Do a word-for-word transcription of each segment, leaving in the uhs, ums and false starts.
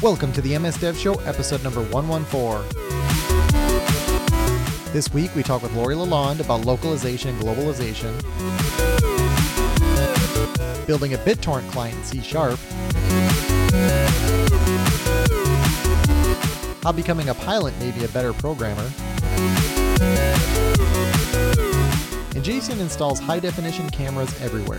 Welcome to the M S Dev Show, episode number one fourteen. This week we talk with Laurie Lalonde about localization and globalization, building a BitTorrent client in C Sharp, how becoming a pilot may be a better programmer, and Jason installs high-definition cameras everywhere.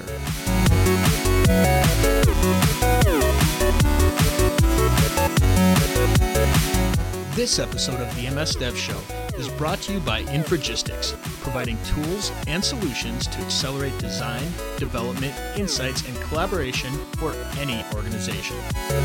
This episode of the M S Dev Show is brought to you by Infragistics, providing tools and solutions to accelerate design, development, insights, and collaboration for any organization.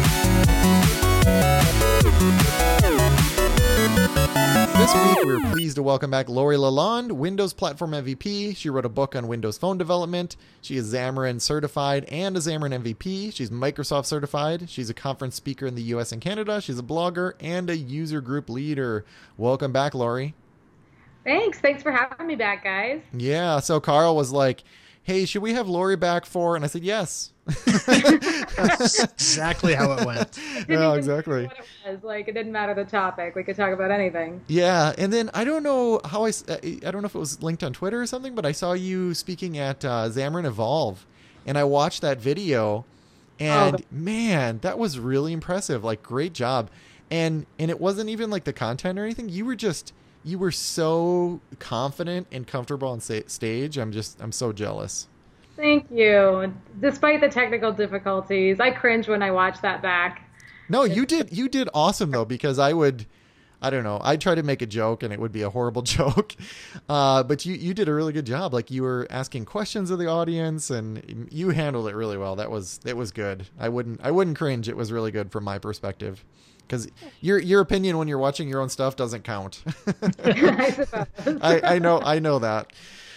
This week, we're pleased to welcome back Laurie Lalonde, Windows Platform M V P. She wrote a book on Windows Phone development. She is Xamarin certified and a Xamarin M V P. She's Microsoft certified. She's a conference speaker in the U S and Canada. She's a blogger and a user group leader. Welcome back, Laurie. Thanks. Thanks for having me back, guys. Yeah. So Carl was like, hey, should we have Laurie back for? And I said, yes. That's exactly how it went. Yeah, exactly. What it was. Like, it didn't matter the topic. We could talk about anything. Yeah. And then I don't know how I, I don't know if it was linked on Twitter or something, but I saw you speaking at uh, Xamarin Evolve, and I watched that video, and oh, man, that was really impressive. Like, great job. And, and it wasn't even like the content or anything. You were just, you were so confident and comfortable on sa- stage. I'm just, I'm so jealous. Thank you. Despite the technical difficulties, I cringe when I watch that back. No, you did, you did awesome though, because I would, I don't know, I'd try to make a joke and it would be a horrible joke. Uh, but you, you did a really good job. Like, you were asking questions of the audience and you handled it really well. That was, it was good. I wouldn't, I wouldn't cringe. It was really good from my perspective. Because your your opinion when you're watching your own stuff doesn't count. I suppose. I, I know I know that.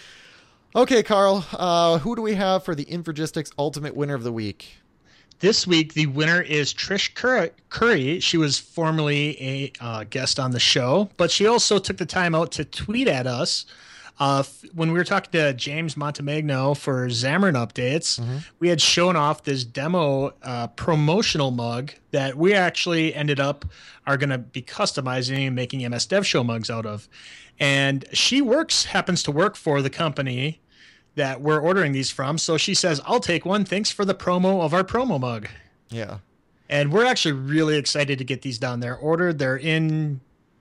Okay, Carl, uh, who do we have for the Infragistics Ultimate Winner of the Week? This week, the winner is Trish Curry. She was formerly a uh, guest on the show, but she also took the time out to tweet at us. Uh, when we were talking to James Montemagno for Xamarin Updates, mm-hmm. we had shown off this demo uh, promotional mug that we actually ended up are going to be customizing and making M S Dev Show mugs out of. And she works, happens to work for the company that we're ordering these from. So she says, I'll take one. Thanks for the promo of our promo mug. Yeah. And we're actually really excited to get these down there ordered. They're in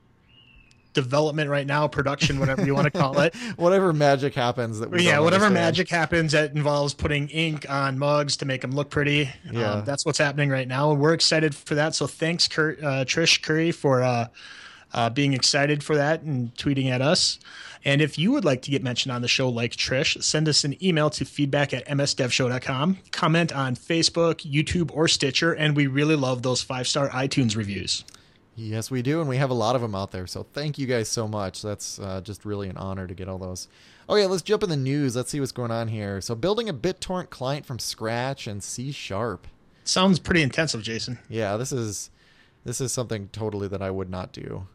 development right now, production, whatever you want to call it. Whatever magic happens that we yeah whatever understand. magic happens that involves putting ink on mugs to make them look pretty. Yeah. Um, that's what's happening right now, and we're excited for that. So thanks Kurt, uh, Trish Curry for uh, uh, being excited for that and tweeting at us. And if you would like to get mentioned on the show like Trish, send us an email to feedback at m s dev show dot com, comment on Facebook, YouTube, or Stitcher, and we really love those five-star iTunes reviews. Yes, we do, and we have a lot of them out there, so thank you guys so much. That's uh, just really an honor to get all those. Oh yeah, let's jump in the news. Let's see what's going on here. So, building a BitTorrent client from scratch in C Sharp. Sounds pretty intensive, Jason. Yeah, this is this is something totally that I would not do.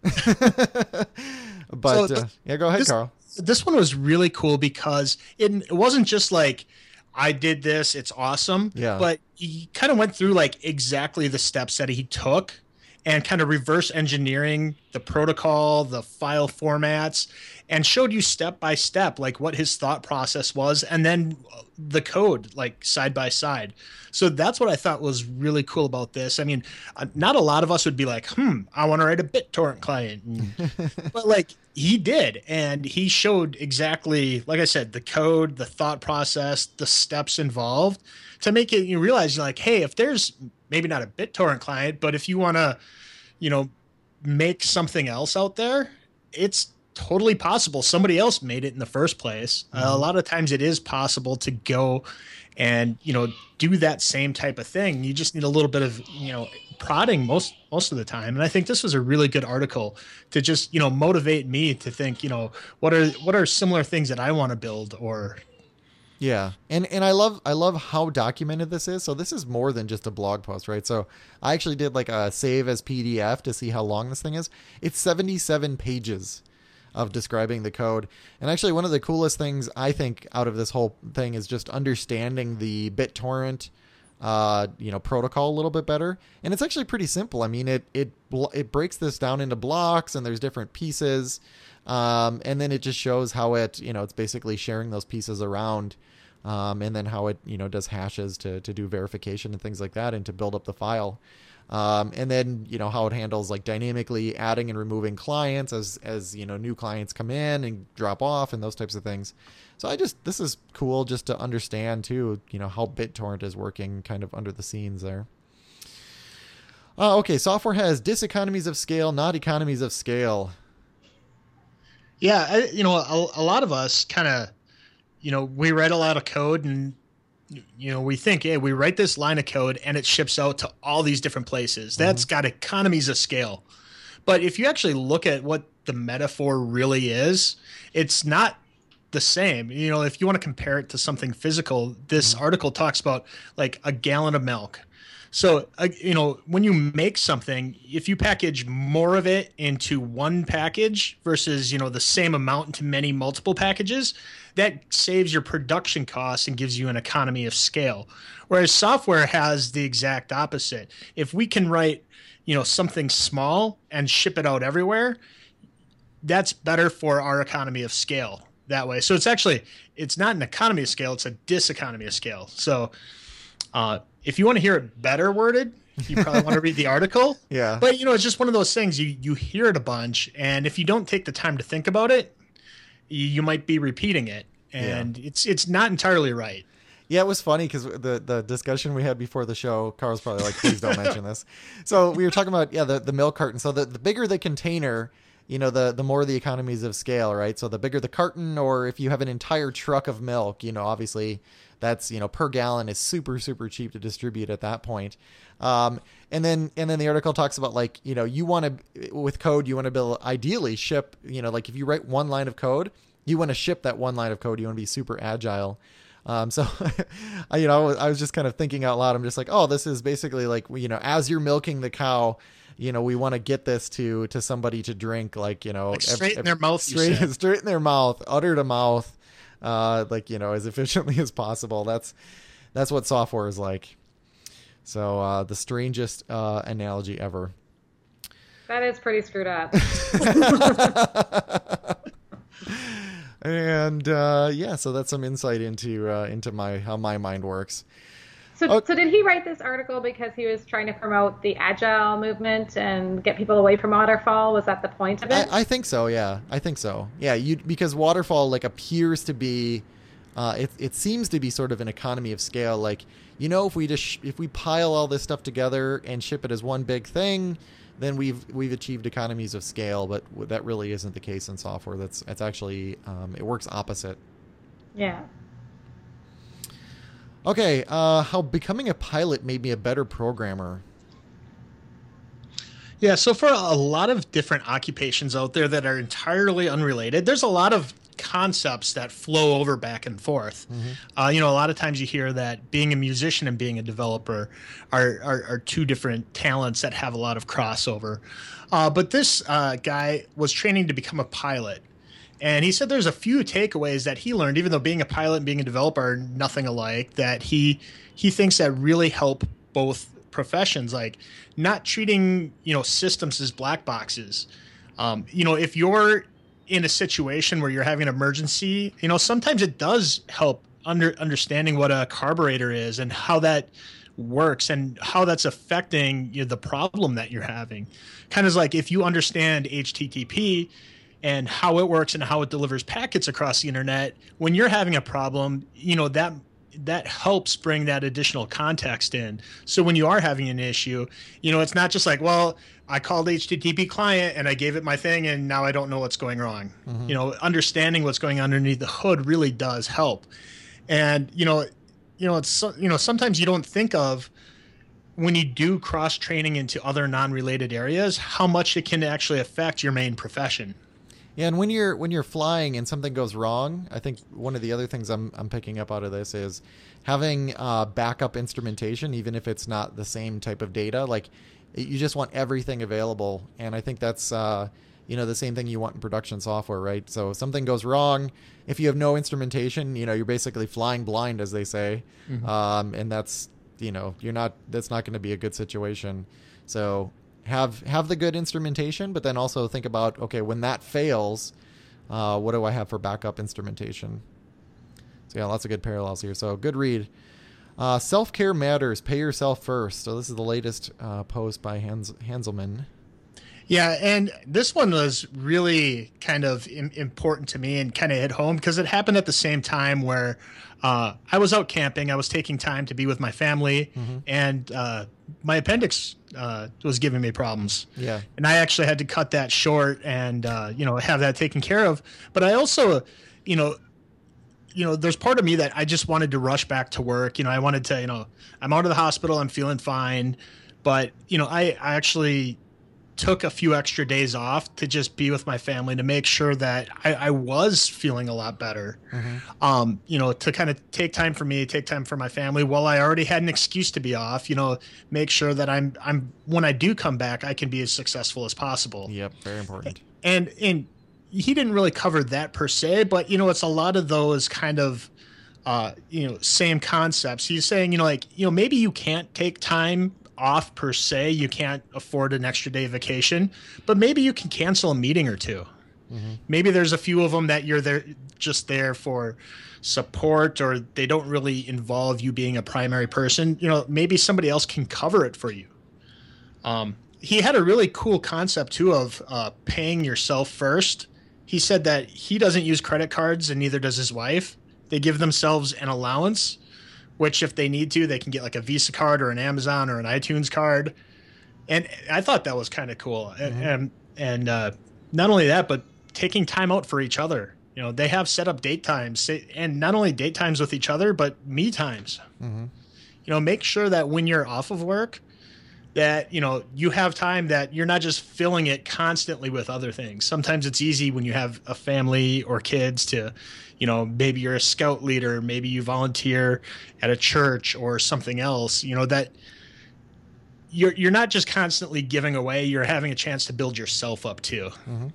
But, so, uh, yeah, go ahead, this, Carl. This one was really cool because it, it wasn't just like, I did this, it's awesome. Yeah. But he kind of went through like exactly the steps that he took and kind of reverse engineering the protocol, the file formats, and showed you step by step, like what his thought process was, and then the code, like side by side. So that's what I thought was really cool about this. I mean, uh, not a lot of us would be like, hmm, I want to write a BitTorrent client. But like he did, and he showed exactly, like I said, the code, the thought process, the steps involved to make it, you realize you're like, hey, if there's maybe not a BitTorrent client, but if you want to, you know, make something else out there, it's totally possible. Somebody else made it in the first place. Mm-hmm. Uh, a lot of times it is possible to go and, you know, do that same type of thing. You just need a little bit of, you know, prodding most, most of the time. And I think this was a really good article to just, you know, motivate me to think, you know, what are, what are similar things that I want to build or, yeah. And and I love I love how documented this is. So this is more than just a blog post, right? So I actually did like a save as P D F to see how long this thing is. It's seventy-seven pages of describing the code. And actually one of the coolest things I think out of this whole thing is just understanding the BitTorrent uh, you know, protocol a little bit better. And it's actually pretty simple. I mean, it it it breaks this down into blocks, and there's different pieces, um, and then it just shows how it, you know, it's basically sharing those pieces around, um, and then how it, you know, does hashes to to do verification and things like that, and to build up the file. Um, and then, you know, how it handles like dynamically adding and removing clients as, as, you know, new clients come in and drop off and those types of things. So I just, this is cool just to understand too, you know, how BitTorrent is working kind of under the scenes there. Uh, okay. Software has diseconomies of scale, not economies of scale. Yeah. I, you know, a, a lot of us kind of, you know, we write a lot of code, and you know, we think, hey, we write this line of code and it ships out to all these different places. That's mm-hmm. got economies of scale. But if you actually look at what the metaphor really is, it's not the same. You know, if you want to compare it to something physical, this mm-hmm. article talks about like a gallon of milk. So, uh, you know, when you make something, if you package more of it into one package versus, you know, the same amount into many multiple packages, that saves your production costs and gives you an economy of scale. Whereas software has the exact opposite. If we can write, you know, something small and ship it out everywhere, that's better for our economy of scale that way. So it's actually, it's not an economy of scale, it's a diseconomy of scale. So, uh, if you want to hear it better worded, you probably want to read the article. Yeah. But, you know, it's just one of those things. You you hear it a bunch, and if you don't take the time to think about it, you, you might be repeating it, and yeah. it's it's not entirely right. Yeah, it was funny because the, the discussion we had before the show, Carl's probably like, please don't mention this. So we were talking about, yeah, the, the milk carton. So the, the bigger the container, you know, the, the more the economies of scale, right? So the bigger the carton, or if you have an entire truck of milk, you know, obviously that's, you know, per gallon is super, super cheap to distribute at that point. Um, and then, and then the article talks about like, you know, you want to, with code, you want to build, ideally ship, you know, like if you write one line of code, you want to ship that one line of code. You want to be super agile. Um, so, I, you know, I was just kind of thinking out loud. I'm just like, oh, this is basically like, you know, as you're milking the cow, you know, we want to get this to, to somebody to drink, like, you know, like straight ev- in their mouth, straight, straight in their mouth, udder to mouth. Uh, like, you know, as efficiently as possible. That's, that's what software is like. So, uh, the strangest, uh, analogy ever. That is pretty screwed up. And, uh, yeah, so that's some insight into, uh, into my, how my mind works. So, okay. so did he write this article because he was trying to promote the agile movement and get people away from waterfall? Was that the point of it? I, I think so. Yeah, I think so. Yeah, you because waterfall like appears to be, uh, it it seems to be sort of an economy of scale. Like, you know, if we just sh- if we pile all this stuff together and ship it as one big thing, then we've we've achieved economies of scale. But that really isn't the case in software. That's it's actually um, it works opposite. Yeah. Okay, uh, how becoming a pilot made me a better programmer. Yeah, so for a lot of different occupations out there that are entirely unrelated, there's a lot of concepts that flow over back and forth. Mm-hmm. Uh, you know, a lot of times you hear that being a musician and being a developer are, are, are two different talents that have a lot of crossover. Uh, but this uh, guy was training to become a pilot. And he said there's a few takeaways that he learned, even though being a pilot and being a developer are nothing alike, that he he thinks that really help both professions, like not treating, you know, systems as black boxes. Um, you know, if you're in a situation where you're having an emergency, you know, sometimes it does help under understanding what a carburetor is and how that works and how that's affecting, you know, the problem that you're having. Kind of like if you understand H T T P and how it works and how it delivers packets across the internet, when you're having a problem, you know, that that helps bring that additional context in. So when you are having an issue, you know, it's not just like, well, I called H T T P client and I gave it my thing and now I don't know what's going wrong. Mm-hmm. You know, understanding what's going on underneath the hood really does help. And, you know, you know, it's, you know, sometimes you don't think of when you do cross training into other non-related areas, how much it can actually affect your main profession. Yeah, and when you're when you're flying and something goes wrong, I think one of the other things I'm I'm picking up out of this is having uh, backup instrumentation, even if it's not the same type of data. Like, you just want everything available, and I think that's uh, you know the same thing you want in production software, right? So if something goes wrong, if you have no instrumentation, you know you're basically flying blind, as they say, mm-hmm. um, and that's you know, you're not, that's not going to be a good situation. So have, have the good instrumentation, but then also think about, okay, when that fails, uh, what do I have for backup instrumentation? So yeah, lots of good parallels here. So good read. Uh, Self-care matters. Pay yourself first. So this is the latest uh, post by Hans, Hanselman. Yeah, and this one was really kind of im- important to me and kind of hit home because it happened at the same time where uh, I was out camping. I was taking time to be with my family, mm-hmm. and uh, my appendix uh, was giving me problems. Yeah, and I actually had to cut that short and uh, you know, have that taken care of. But I also, you know, you know, there's part of me that I just wanted to rush back to work. You know, I wanted to, you know, I'm out of the hospital. I'm feeling fine, but you know, I, I actually took a few extra days off to just be with my family to make sure that I, I was feeling a lot better. Mm-hmm. Um, you know, to kind of take time for me, take time for my family while I already had an excuse to be off, you know, make sure that I'm, I'm, when I do come back, I can be as successful as possible. Yep. Very important. And, and he didn't really cover that per se, but you know, it's a lot of those kind of, uh, you know, same concepts. He's saying, you know, like, you know, maybe you can't take time off per se, you can't afford an extra day of vacation, but maybe you can cancel a meeting or two. Mm-hmm. Maybe there's a few of them that you're there just there for support, or they don't really involve you being a primary person. You know, maybe somebody else can cover it for you. Um, he had a really cool concept too of uh, paying yourself first. He said that he doesn't use credit cards and neither does his wife. They give themselves an allowance, which if they need to, they can get like a Visa card or an Amazon or an iTunes card. And I thought that was kind of cool. Mm-hmm. And, and uh, not only that, but taking time out for each other. You know, they have set up date times, and not only date times with each other, but me times. Mm-hmm. You know, make sure that when you're off of work, that, you know, you have time that you're not just filling it constantly with other things. Sometimes it's easy when you have a family or kids to, you know, maybe you're a scout leader, maybe you volunteer at a church or something else, you know, that you're you're not just constantly giving away, you're having a chance to build yourself up too. Mm-hmm.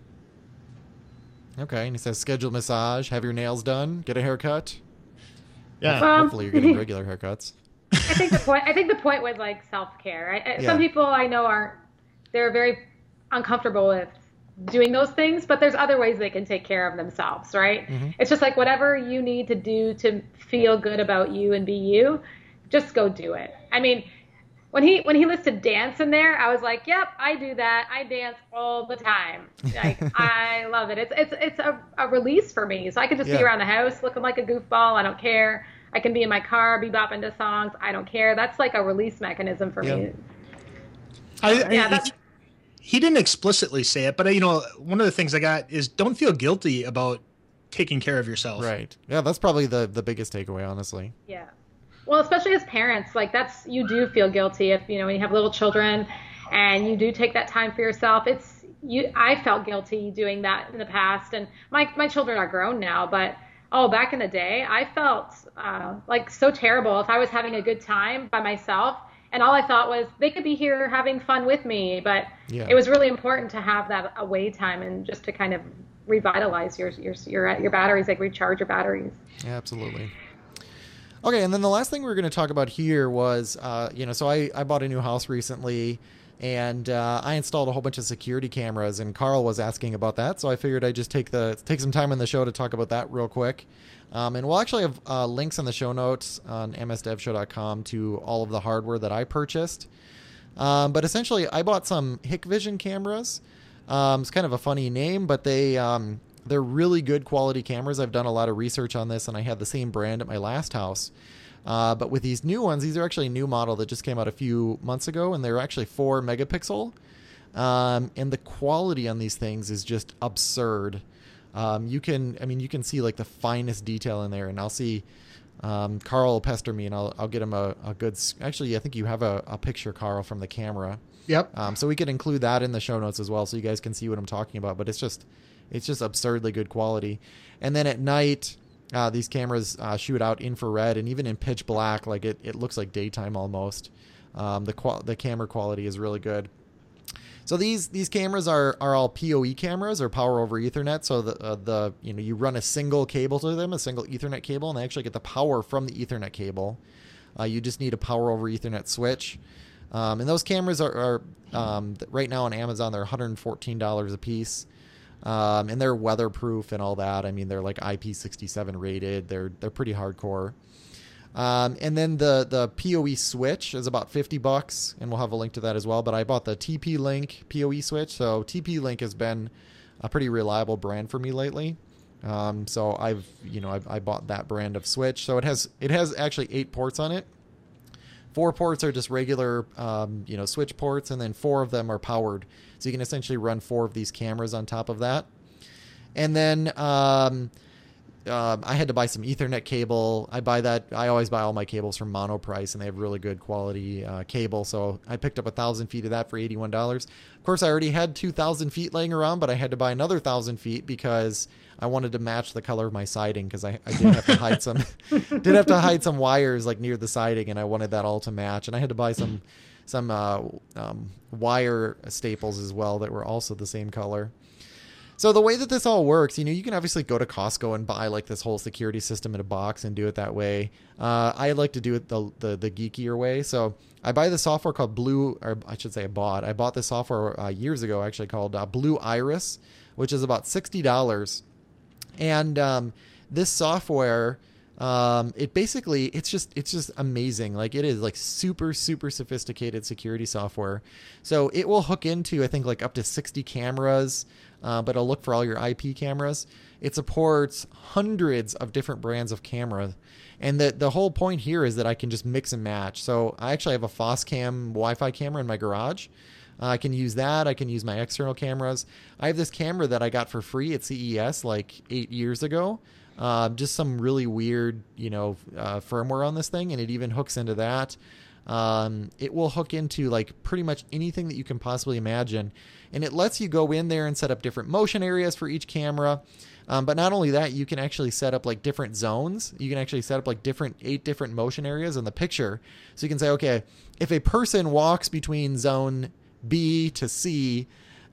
Okay, and he says schedule massage, have your nails done, get a haircut. Yeah. Hopefully, hopefully you're getting regular haircuts. I think the point. I think the point was like self-care. I, I, Yeah. Some people I know aren't. They're very uncomfortable with doing those things, but there's other ways they can take care of themselves, right? Mm-hmm. It's just like whatever you need to do to feel good about you and be you, just go do it. I mean, when he when he listed dance in there, I was like, yep, I do that. I dance all the time. Like I love it. It's it's it's a, a release for me. So I can just Yeah. be around the house looking like a goofball. I don't care. I can be in my car, be bopping to songs. I don't care. That's like a release mechanism for Yeah. me. I, I, Yeah, that's- he didn't explicitly say it, but you know, one of the things I got is don't feel guilty about taking care of yourself. Right. Yeah, that's probably the, the biggest takeaway, honestly. Yeah. Well, especially as parents, like that's, you do feel guilty if, you know, when you have little children and you do take that time for yourself. It's you, I felt guilty doing that in the past, and my, my children are grown now, but oh, back in the day, I felt uh, like so terrible if I was having a good time by myself and all I thought was they could be here having fun with me. But Yeah. it was really important to have that away time and just to kind of revitalize your your your, your batteries, like recharge your batteries. Yeah, absolutely. Okay, and then the last thing we were going to talk about here was, uh, you know, so I, I bought a new house recently, and uh, I installed a whole bunch of security cameras, and Carl was asking about that, so I figured I'd just take the take some time in the show to talk about that real quick. Um, and we'll actually have uh, links in the show notes on m s dev show dot com to all of the hardware that I purchased. Um, but essentially, I bought some Hikvision cameras. Um, it's kind of a funny name, but they... Um, They're really good quality cameras. I've done a lot of research on this, and I had the same brand at my last house. Uh, but with these new ones, these are actually a new model that just came out a few months ago, and they're actually four megapixel. Um, and the quality on these things is just absurd. Um, you can, I mean, you can see like the finest detail in there, and I'll see um, Carl will pester me, and I'll, I'll get him a, a good. Actually, I think you have a, a picture, Carl, from the camera. Yep. Um, so we could include that in the show notes as well, so you guys can see what I'm talking about. But it's just. It's just absurdly good quality. And then at night, uh, these cameras uh, shoot out infrared, and even in pitch black, like it, it looks like daytime almost. Um, the qual- the camera quality is really good. So these these cameras are, are all P O E cameras, or power over Ethernet. So the uh, the you know you run a single cable to them, a single Ethernet cable, and they actually get the power from the Ethernet cable. Uh, you just need a power over Ethernet switch. Um, and those cameras are, are um, right now on Amazon, they're one hundred fourteen dollars a piece. Um, and they're weatherproof and all that. I mean, they're like I P sixty-seven rated. They're they're pretty hardcore. Um, and then the the P O E switch is about fifty bucks, and we'll have a link to that as well. But I bought the T P Link P O E switch. So T P Link has been a pretty reliable brand for me lately. Um, so I've you know I've, I bought that brand of switch. So it has it has actually eight ports on it. Four ports are just regular, um, you know, switch ports, and then four of them are powered. So you can essentially run four of these cameras on top of that. And then um, uh, I had to buy some Ethernet cable. I buy that. I always buy all my cables from Monoprice, and they have really good quality uh, cable. So I picked up a thousand feet of that for eighty-one dollars. Of course, I already had two thousand feet laying around, but I had to buy another thousand feet because I wanted to match the color of my siding, because I, I did have to hide some did have to hide some wires like near the siding, and I wanted that all to match. And I had to buy some some uh, um, wire staples as well that were also the same color. So the way that this all works, you know, you can obviously go to Costco and buy like this whole security system in a box and do it that way. Uh, I like to do it the, the the geekier way. So I buy the software called Blue, or I should say I bought. I bought this software uh, years ago, actually, called uh, Blue Iris, which is about sixty dollars. And um, this software, um, it basically, it's just, it's just amazing. Like, it is like super, super sophisticated security software. So it will hook into, I think, like up to sixty cameras, uh, but it'll look for all your I P cameras. It supports hundreds of different brands of camera. And the, the whole point here is that I can just mix and match. So I actually have a Foscam Wi-Fi camera in my garage. Uh, I can use that. I can use my external cameras. I have this camera that I got for free at C E S like eight years ago. Uh, just some really weird, you know, uh, firmware on this thing, and it even hooks into that. Um, it will hook into like pretty much anything that you can possibly imagine, and it lets you go in there and set up different motion areas for each camera. Um, but not only that, you can actually set up like different zones. You can actually set up like different eight different motion areas in the picture. So you can say, okay, if a person walks between zone B to C,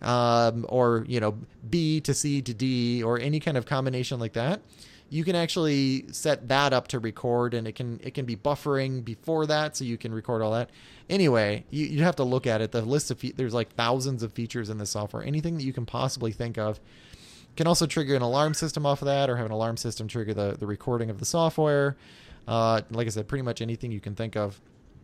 um, or, you know, B to C to D, or any kind of combination like that, you can actually set that up to record, and it can it can be buffering before that, so you can record all that. Anyway, you, you have to look at it. The list of fe- there's like thousands of features in this software. Anything that you can possibly think of. Can also trigger an alarm system off of that, or have an alarm system trigger the, the recording of the software. Uh, like I said, pretty much anything you can think of.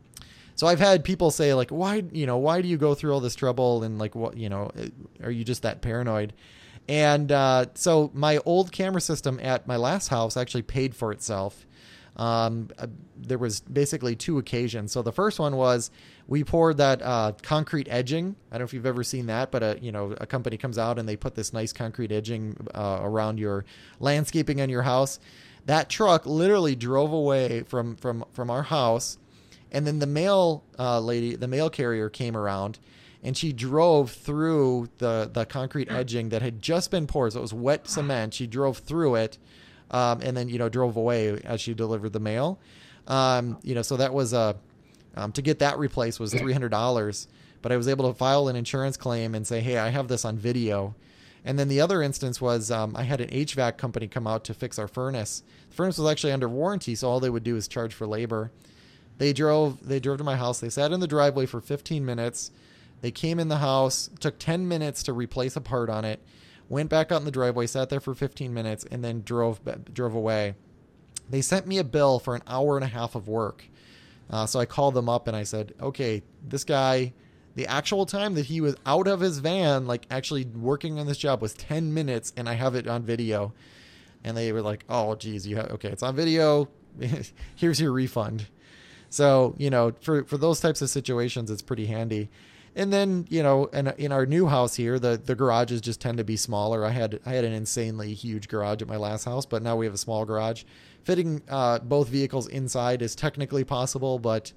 So I've had people say like, why, you know, why do you go through all this trouble? And like, what, you know, are you just that paranoid? And uh, so my old camera system at my last house actually paid for itself. Um, uh, there was basically two occasions. So the first one was we poured that uh, concrete edging. I don't know if you've ever seen that, but a, you know, a company comes out and they put this nice concrete edging uh, around your landscaping on your house. That truck literally drove away from, from, from our house. And then the mail uh, lady, the mail carrier came around, and she drove through the, the concrete edging that had just been poured. So it was wet cement. She drove through it, um, and then, you know, drove away as she delivered the mail. Um, you know, so that was a, um, to get that replaced was three hundred dollars, but I was able to file an insurance claim and say, hey, I have this on video. And then the other instance was um, I had an H V A C company come out to fix our furnace. The furnace was actually under warranty, so all they would do is charge for labor. They drove they drove to my house. They sat in the driveway for fifteen minutes. They came in the house, took ten minutes to replace a part on it, went back out in the driveway, sat there for fifteen minutes, and then drove drove away. They sent me a bill for an hour and a half of work. Uh, so I called them up and I said, okay, this guy, the actual time that he was out of his van, like actually working on this job, was ten minutes, and I have it on video. And they were like, oh, geez, you have, okay, it's on video. Here's your refund. So, you know, for, for those types of situations, it's pretty handy. And then, you know, in, in our new house here, the, the garages just tend to be smaller. I had I had an insanely huge garage at my last house, but now we have a small garage. Fitting uh, both vehicles inside is technically possible, but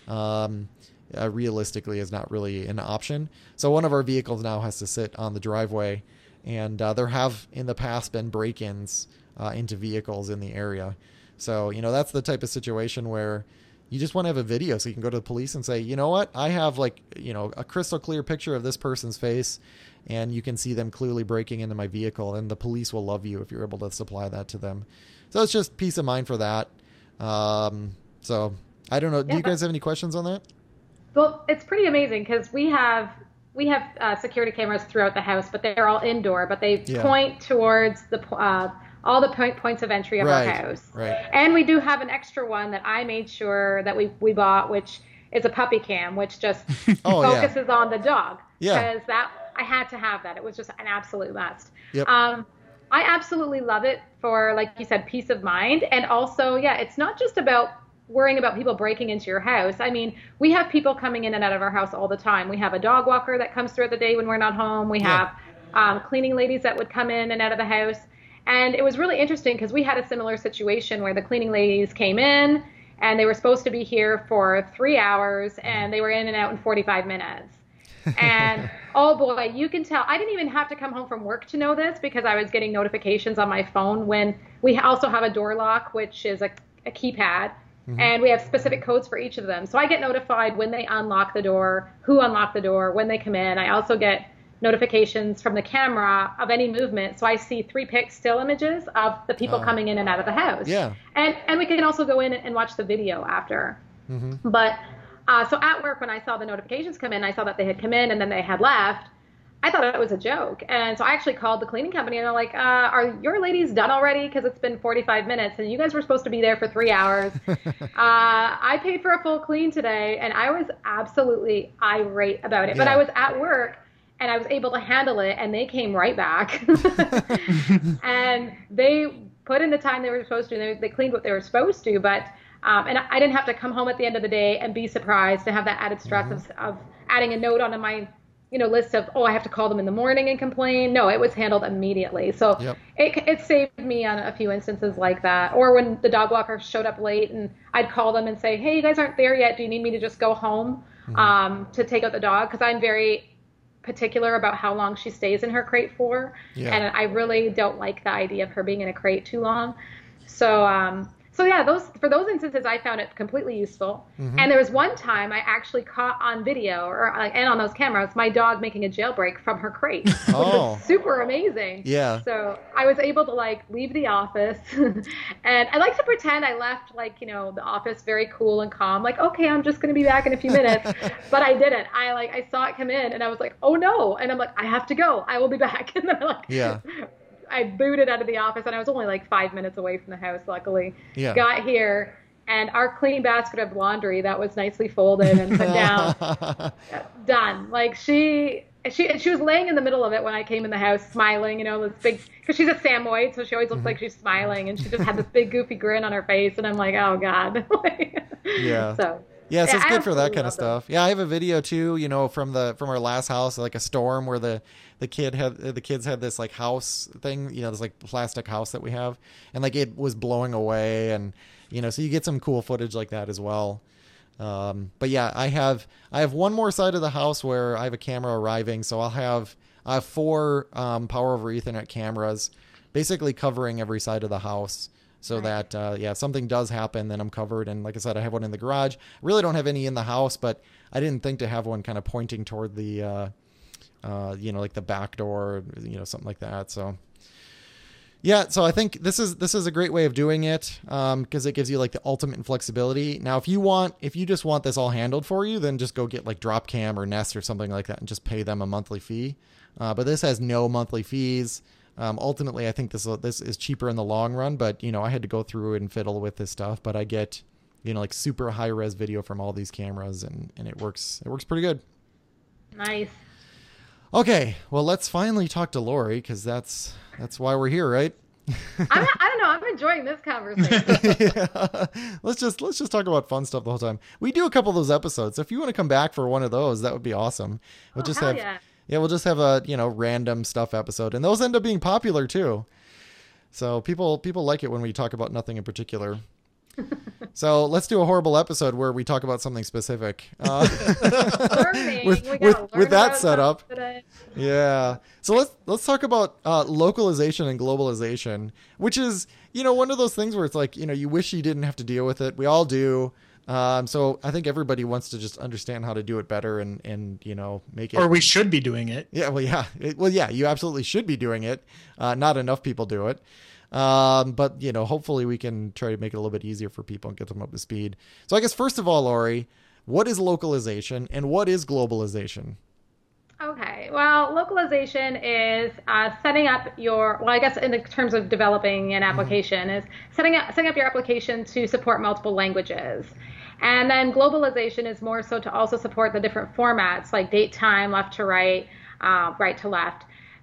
um, uh, realistically is not really an option. So one of our vehicles now has to sit on the driveway, and uh, there have in the past been break-ins uh, into vehicles in the area. So, you know, that's the type of situation where you just want to have a video so you can go to the police and say, you know what, I have like, you know, a crystal clear picture of this person's face, and you can see them clearly breaking into my vehicle, and the police will love you if you're able to supply that to them. So it's just peace of mind for that. Um, so I don't know. Do Yeah, you guys have any questions on that? Well, it's pretty amazing because we have we have uh, security cameras throughout the house, but they're all indoor. But they Yeah. point towards the uh, all the point, points of entry of Right, our house. right. And we do have an extra one that I made sure that we we bought, which is a puppy cam, which just Oh, yeah. focuses on the dog. Yeah. Because that I had to have that. It was just an absolute must. Yep. Um, I absolutely love it for, like you said, peace of mind. And also, yeah, it's not just about worrying about people breaking into your house. I mean, we have people coming in and out of our house all the time. We have a dog walker that comes throughout the day when we're not home. We Yeah. have um, cleaning ladies that would come in and out of the house. And it was really interesting because we had a similar situation where the cleaning ladies came in and they were supposed to be here for three hours and they were in and out in forty-five minutes. And oh boy, you can tell. I didn't even have to come home from work to know this because I was getting notifications on my phone when we also have a door lock, which is a, a keypad, mm-hmm. and we have specific codes for each of them. So I get notified when they unlock the door, who unlocked the door, when they come in. I also get notifications from the camera of any movement. So I see three pic still images of the people Oh. coming in and out of the house. Yeah. And and we can also go in and watch the video after. Mm-hmm. But uh, so at work, when I saw the notifications come in, I saw that they had come in and then they had left. I thought it was a joke. And so I actually called the cleaning company and I'm like, uh, are your ladies done already? Because it's been forty-five minutes and you guys were supposed to be there for three hours. uh, I paid for a full clean today and I was absolutely irate about it. But Yeah. I was at work and I was able to handle it and they came right back. And they put in the time they were supposed to. They, they cleaned what they were supposed to. But um, and I didn't have to come home at the end of the day and be surprised to have that added stress mm-hmm. of, of adding a note onto my you know, list of, oh, I have to call them in the morning and complain. No, it was handled immediately. So Yep. it, it saved me on a few instances like that. Or when the dog walker showed up late and I'd call them and say, hey, you guys aren't there yet. Do you need me to just go home mm-hmm. um, to take out the dog? Because I'm very particular about how long she stays in her crate for. Yeah. And I really don't like the idea of her being in a crate too long. So, um, So yeah, those for those instances, I found it completely useful. Mm-hmm. And there was one time I actually caught on video or uh, and on those cameras my dog making a jailbreak from her crate, which Oh. was super amazing. Yeah. So I was able to like leave the office, and I like to pretend I left like you know the office very cool and calm, like okay, I'm just gonna be back in a few minutes, but I didn't. I like I saw it come in, and I was like, oh no, and I'm like, I have to go. I will be back, and then I like Yeah. I booted out of the office, and I was only like five minutes away from the house, luckily. Yeah. Got here, and our clean basket of laundry that was nicely folded and put down, done. Like, she she she was laying in the middle of it when I came in the house, smiling, you know, this big, because she's a Samoyed, so she always looks mm-hmm. like she's smiling, and she just had this big, goofy grin on her face, and I'm like, oh, God. Yeah. So... Yeah, so Yeah, it's I good for that absolutely kind of love stuff. Yeah, I have a video too, you know, from the from our last house, like a storm where the the kid had the kids had this like house thing, you know, this like plastic house that we have, and like it was blowing away, and you know, so you get some cool footage like that as well. Um, but yeah, I have I have one more side of the house where I have a camera arriving, so I'll have I have four um, Power over Ethernet cameras, basically covering every side of the house. So that, uh, yeah, if something does happen, then I'm covered. And like I said, I have one in the garage. I really don't have any in the house, but I didn't think to have one kind of pointing toward the, uh, uh, you know, like the back door, you know, something like that. So, yeah, so I think this is this is a great way of doing it um, because it gives you like the ultimate flexibility. Now, if you want, if you just want this all handled for you, then just go get like Dropcam or Nest or something like that and just pay them a monthly fee. Uh, but this has no monthly fees. Um, ultimately, I think this this is cheaper in the long run, but you know, I had to go through and fiddle with this stuff. But I get, you know, like super high res video from all these cameras, and, and it works. It works pretty good. Nice. Okay, well, let's finally talk to Lori because that's that's why we're here, right? I'm, I don't know. I'm enjoying this conversation. Yeah. Let's just let's just talk about fun stuff the whole time. We do a couple of those episodes. So if you want to come back for one of those, that would be awesome. We'll Oh, just hell have. yeah. Yeah, we'll just have a, you know, random stuff episode, and those end up being popular too. So people people like it when we talk about nothing in particular. So let's do a horrible episode where we talk about something specific. Uh, Learning. with We gotta with, learn with that about setup. stuff today. Yeah. So let's let's talk about uh, localization and globalization, which is, you know, one of those things where it's like, you know, you wish you didn't have to deal with it. We all do. Um, so I think everybody wants to just understand how to do it better and, and, you know, make it. Or we should be doing it. Yeah. Well, yeah. It, well, yeah, you absolutely should be doing it. Uh, not enough people do it. Um, but you know, hopefully we can try to make it a little bit easier for people and get them up to speed. So I guess first of all, Lori, what is localization and what is globalization? Okay, well, localization is uh, setting up your, well, I guess in the terms of developing an application, mm-hmm. is setting up setting up your application to support multiple languages. And then globalization is more so to also support the different formats like date, time, left to right, uh, right to left.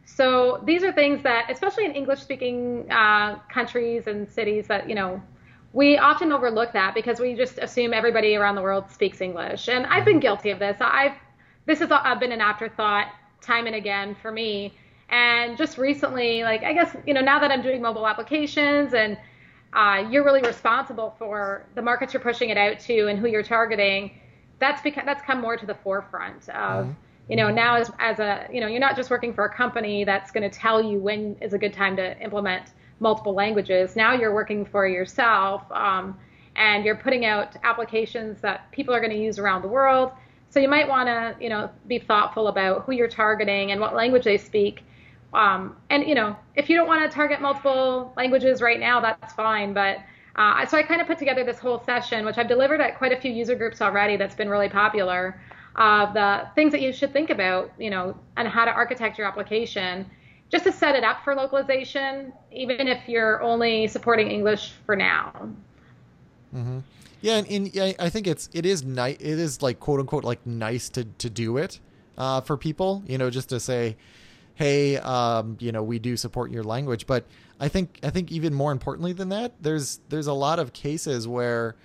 So these are things that, especially in English-speaking uh, countries and cities, that, you know, we often overlook that because we just assume everybody around the world speaks English. And I've been guilty of this. I've This has been an afterthought time and again for me. And just recently, like, I guess, you know, now that I'm doing mobile applications and uh, you're really responsible for the markets you're pushing it out to and who you're targeting, that's become, that's come more to the forefront of, mm-hmm. you know, now as, as a, you know, you're not just working for a company that's going to tell you when is a good time to implement multiple languages. Now you're working for yourself um, and you're putting out applications that people are going to use around the world. So you might want to, you know, be thoughtful about who you're targeting and what language they speak. Um, and, you know, if you don't want to target multiple languages right now, that's fine. But uh, so I kind of put together this whole session, which I've delivered at quite a few user groups already that's been really popular, of uh, the things that you should think about, you know, and how to architect your application just to set it up for localization, even if you're only supporting English for now. Mm-hmm. Yeah, and, and yeah, I think it's it is nice. It is like quote unquote like nice to to do it uh, for people. You know, just to say, hey, um, you know, we do support your language. But I think I think even more importantly than that, there's there's a lot of cases where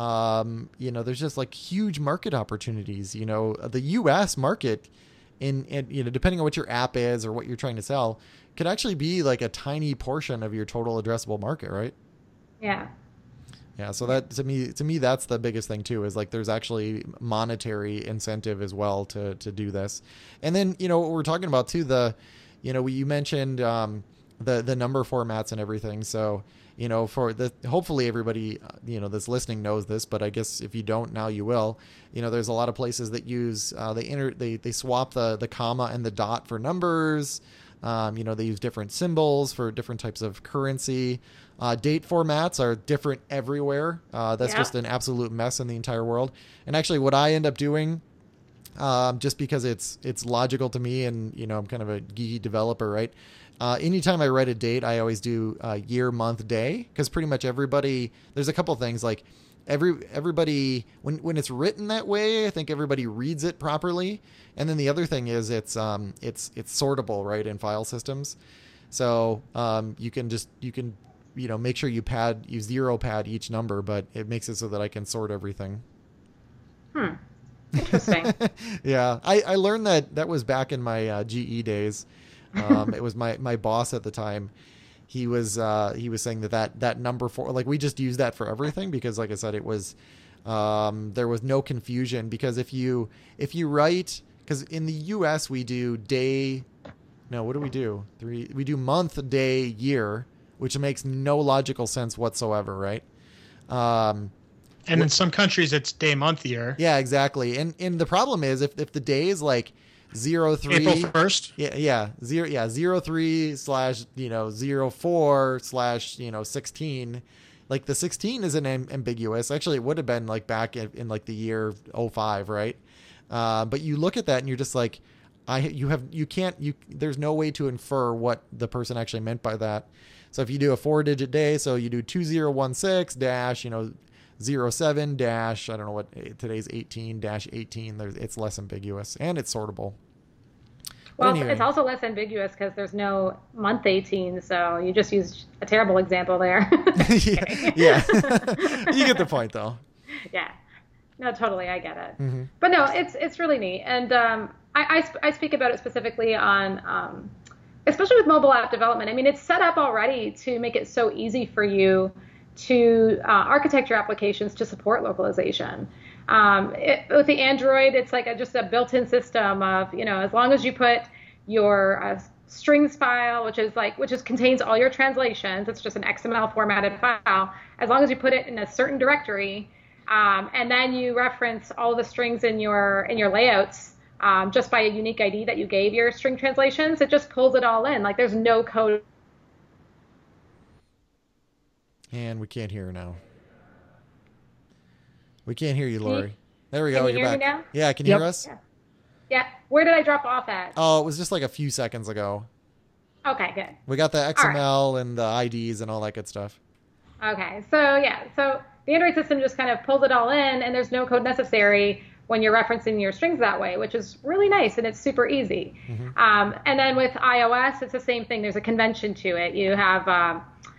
um, you know there's just like huge market opportunities. You know, the U S market in, in you know depending on what your app is or what you're trying to sell could actually be like a tiny portion of your total addressable market, right? Yeah. Yeah, so that to me, to me, that's the biggest thing too. Is like there's actually monetary incentive as well to to do this, and then you know what we're talking about too. The, you know, we, you mentioned um, the the number formats and everything. So you know, for the hopefully everybody you know that's listening knows this, but I guess if you don't now, you will. You know, there's a lot of places that use uh, they enter they they swap the the comma and the dot for numbers. Um, you know, they use different symbols for different types of currency. Uh, date formats are different everywhere. Uh, that's yeah. just an absolute mess in the entire world. And actually what I end up doing, um, just because it's it's logical to me and, you know, I'm kind of a geeky developer, right? Uh, anytime I write a date, I always do uh, year, month, day, because pretty much everybody, there's a couple things like every everybody, when, when it's written that way, I think everybody reads it properly. And then the other thing is it's um, it's it's sortable, right, in file systems. So um, you can just, you can, you know, make sure you pad, you zero pad each number, but it makes it so that I can sort everything. Hmm. Interesting. Yeah. I, I learned that that was back in my uh, G E days. Um, it was my, my boss at the time. He was, uh, he was saying that, that that number four, like we just use that for everything because like I said, it was, um, there was no confusion because if you, if you write, because in the U S we do day, no, what do we do? Three, we do month, day, year, which makes no logical sense whatsoever, right? Um, and in some countries, it's day, month, year. Yeah, exactly. And and the problem is if, if the day is like zero three April first. Yeah, yeah, zero, yeah, zero three slash you know zero four slash you know sixteen. Like the sixteen isn't am- ambiguous. Actually, it would have been like back in, in like the year oh five, right? Uh, but you look at that and you're just like, I you have you can't you. There's no way to infer what the person actually meant by that. So if you do a four digit day, so you do two zero one six dash, you know, zero seven dash, I don't know what today's eighteen dash eighteen, it's less ambiguous and it's sortable. Well, anyway. It's also less ambiguous because there's no month eighteen. So you just used a terrible example there. yeah. yeah. You get the point though. Yeah. No, totally. I get it. Mm-hmm. But no, it's, it's really neat. And um, I, I, sp- I speak about it specifically on, um, especially with mobile app development. I mean, it's set up already to make it so easy for you to uh, architect your applications to support localization. Um, it, with the Android, it's like a, just a built-in system of, you know, as long as you put your uh, strings file, which is like, which is contains all your translations, it's just an X M L formatted file, as long as you put it in a certain directory, um, and then you reference all the strings in your in your layouts, Um, just by a unique I D that you gave your string translations, it just pulls it all in. Like there's no code And we can't hear her now. We can't hear you, Can you- Lori. There we can go. you You're hear me back. now? Yeah, can you Yep. hear us? Yeah. Yeah. Where did I drop off at? Oh, it was just like a few seconds ago. Okay, good. We got the X All M L and the I Ds and all that good stuff. Okay, so yeah, so the Android system just kind of pulls it all in, and there's no code necessary when you're referencing your strings that way, which is really nice, and it's super easy. Mm-hmm. Um, and then with iOS, it's the same thing. There's a convention to it. You have um,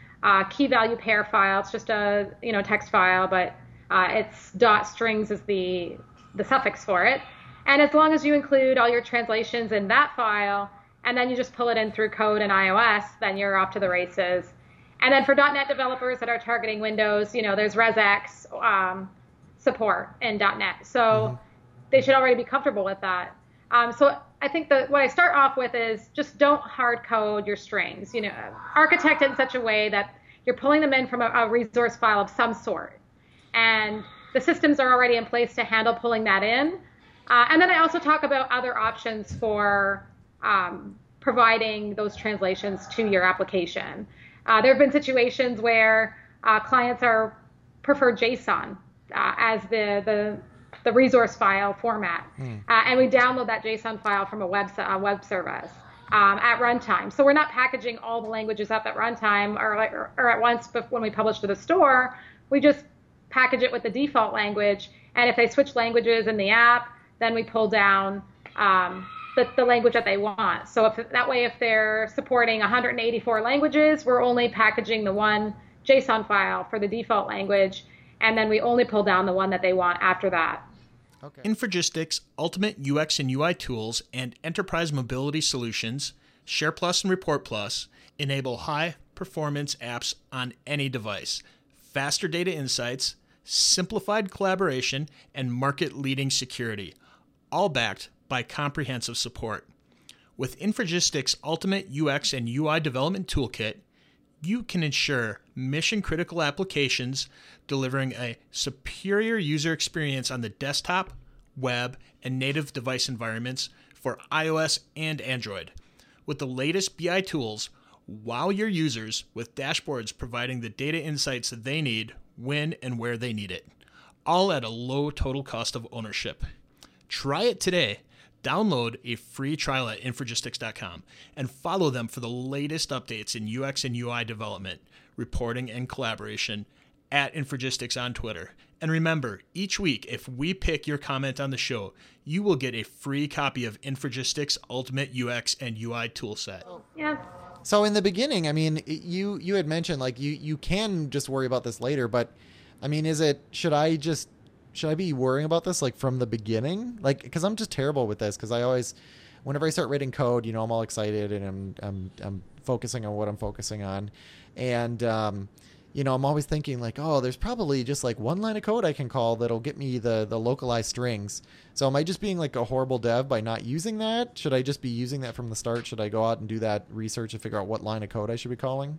a key value pair file. It's just a you know text file, but uh, it's dot strings is the the suffix for it. And as long as you include all your translations in that file, and then you just pull it in through code in iOS, then you're off to the races. And then for .NET developers that are targeting Windows, you know, there's ResX um, support in .NET. So mm-hmm. they should already be comfortable with that. Um, so I think that what I start off with is just don't hard code your strings. You know, architect it in such a way that you're pulling them in from a, a resource file of some sort. And the systems are already in place to handle pulling that in. Uh, and then I also talk about other options for um, providing those translations to your application. Uh, there have been situations where uh, clients are prefer JSON uh, as the, the the resource file format, mm. uh, and we download that JSON file from a web a web service um, at runtime. So we're not packaging all the languages up at runtime or, or, or at once, but when we publish to the store, we just package it with the default language. And if they switch languages in the app, then we pull down um, the, the language that they want. So if that way, if they're supporting one hundred eighty-four languages, we're only packaging the one JSON file for the default language, and then we only pull down the one that they want after that. Okay. Infragistics Ultimate U X and U I tools and enterprise mobility solutions, SharePlus and ReportPlus, enable high-performance apps on any device, faster data insights, simplified collaboration, and market-leading security, all backed by comprehensive support. With Infragistics Ultimate U X and U I Development Toolkit, you can ensure mission-critical applications delivering a superior user experience on the desktop, web, and native device environments for iOS and Android. With the latest B I tools, wow your users with dashboards providing the data insights that they need when and where they need it, all at a low total cost of ownership. Try it today. Download a free trial at Infragistics dot com and follow them for the latest updates in U X and U I development, reporting, and collaboration at Infragistics on Twitter. And remember, each week, if we pick your comment on the show, you will get a free copy of Infragistics Ultimate U X and U I Toolset. Yeah. So in the beginning, I mean, you you had mentioned like you you can just worry about this later, but I mean, is it should I just should I be worrying about this like from the beginning? Like, because I'm just terrible with this. Because I always, whenever I start writing code, you know, I'm all excited and I'm I'm I'm focusing on what I'm focusing on, and um, you know, I'm always thinking like, oh, there's probably just like one line of code I can call that'll get me the the localized strings. So am I just being like a horrible dev by not using that? Should I just be using that from the start? Should I go out and do that research and figure out what line of code I should be calling?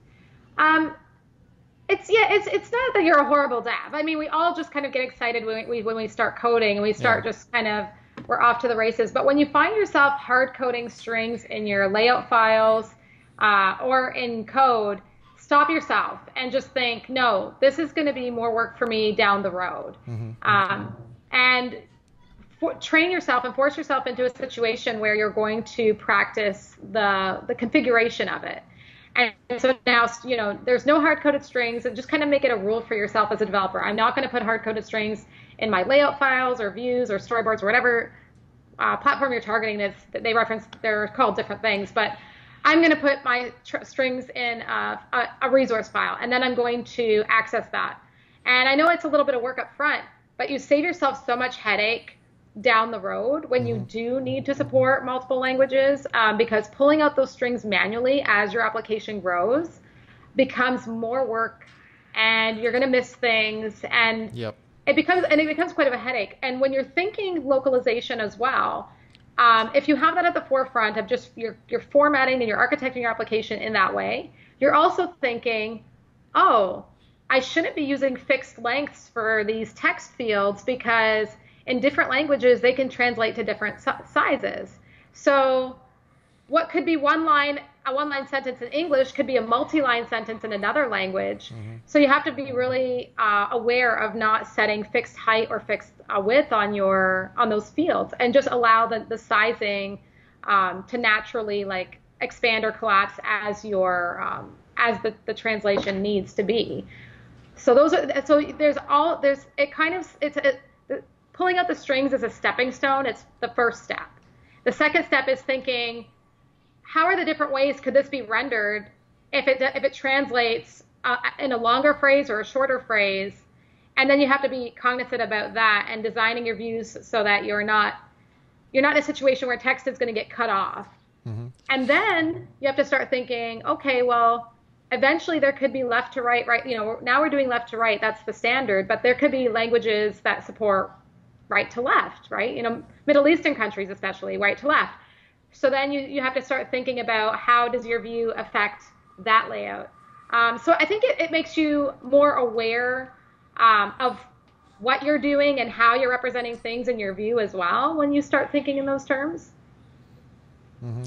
Um. It's yeah, it's it's not that you're a horrible dev. I mean, we all just kind of get excited when we when we start coding and we start yeah. just kind of we're off to the races. But when you find yourself hard coding strings in your layout files uh, or in code, stop yourself and just think, no, this is going to be more work for me down the road. Mm-hmm. Um, and for, train yourself and force yourself into a situation where you're going to practice the the configuration of it. And so now, you know, there's no hard-coded strings, and just kind of make it a rule for yourself as a developer. I'm not going to put hard-coded strings in my layout files or views or storyboards or whatever uh, platform you're targeting. That's, they reference, they're called different things, but I'm going to put my tr- strings in a, a, a resource file, and then I'm going to access that. And I know it's a little bit of work up front, but you save yourself so much headache down the road when you do need to support multiple languages, um, because pulling out those strings manually as your application grows becomes more work, and you're going to miss things, and yep. it becomes and it becomes quite of a headache. And when you're thinking localization as well, um, if you have that at the forefront of just you're you're formatting and you're architecting your application in that way, you're also thinking, oh, I shouldn't be using fixed lengths for these text fields because in different languages, they can translate to different sizes. So what could be one line a one-line sentence in English could be a multi-line sentence in another language. Mm-hmm. So you have to be really uh, aware of not setting fixed height or fixed uh, width on your on those fields, and just allow the, the sizing um, to naturally like expand or collapse as your um, as the, the translation needs to be. So those are so there's all there's it kind of it's a, pulling out the strings is a stepping stone. It's the first step. The second step is thinking, how are the different ways could this be rendered if it if it translates uh, in a longer phrase or a shorter phrase? And then you have to be cognizant about that and designing your views so that you're not you're not in a situation where text is going to get cut off. Mm-hmm. And then you have to start thinking, okay, well, eventually there could be left to right, right. You know, now we're doing left to right. That's the standard. But there could be languages that support right to left, right? You know, Middle Eastern countries especially, right to left. So then you, you have to start thinking about how does your view affect that layout. Um, so I think it, it makes you more aware um, of what you're doing and how you're representing things in your view as well when you start thinking in those terms. Mm-hmm.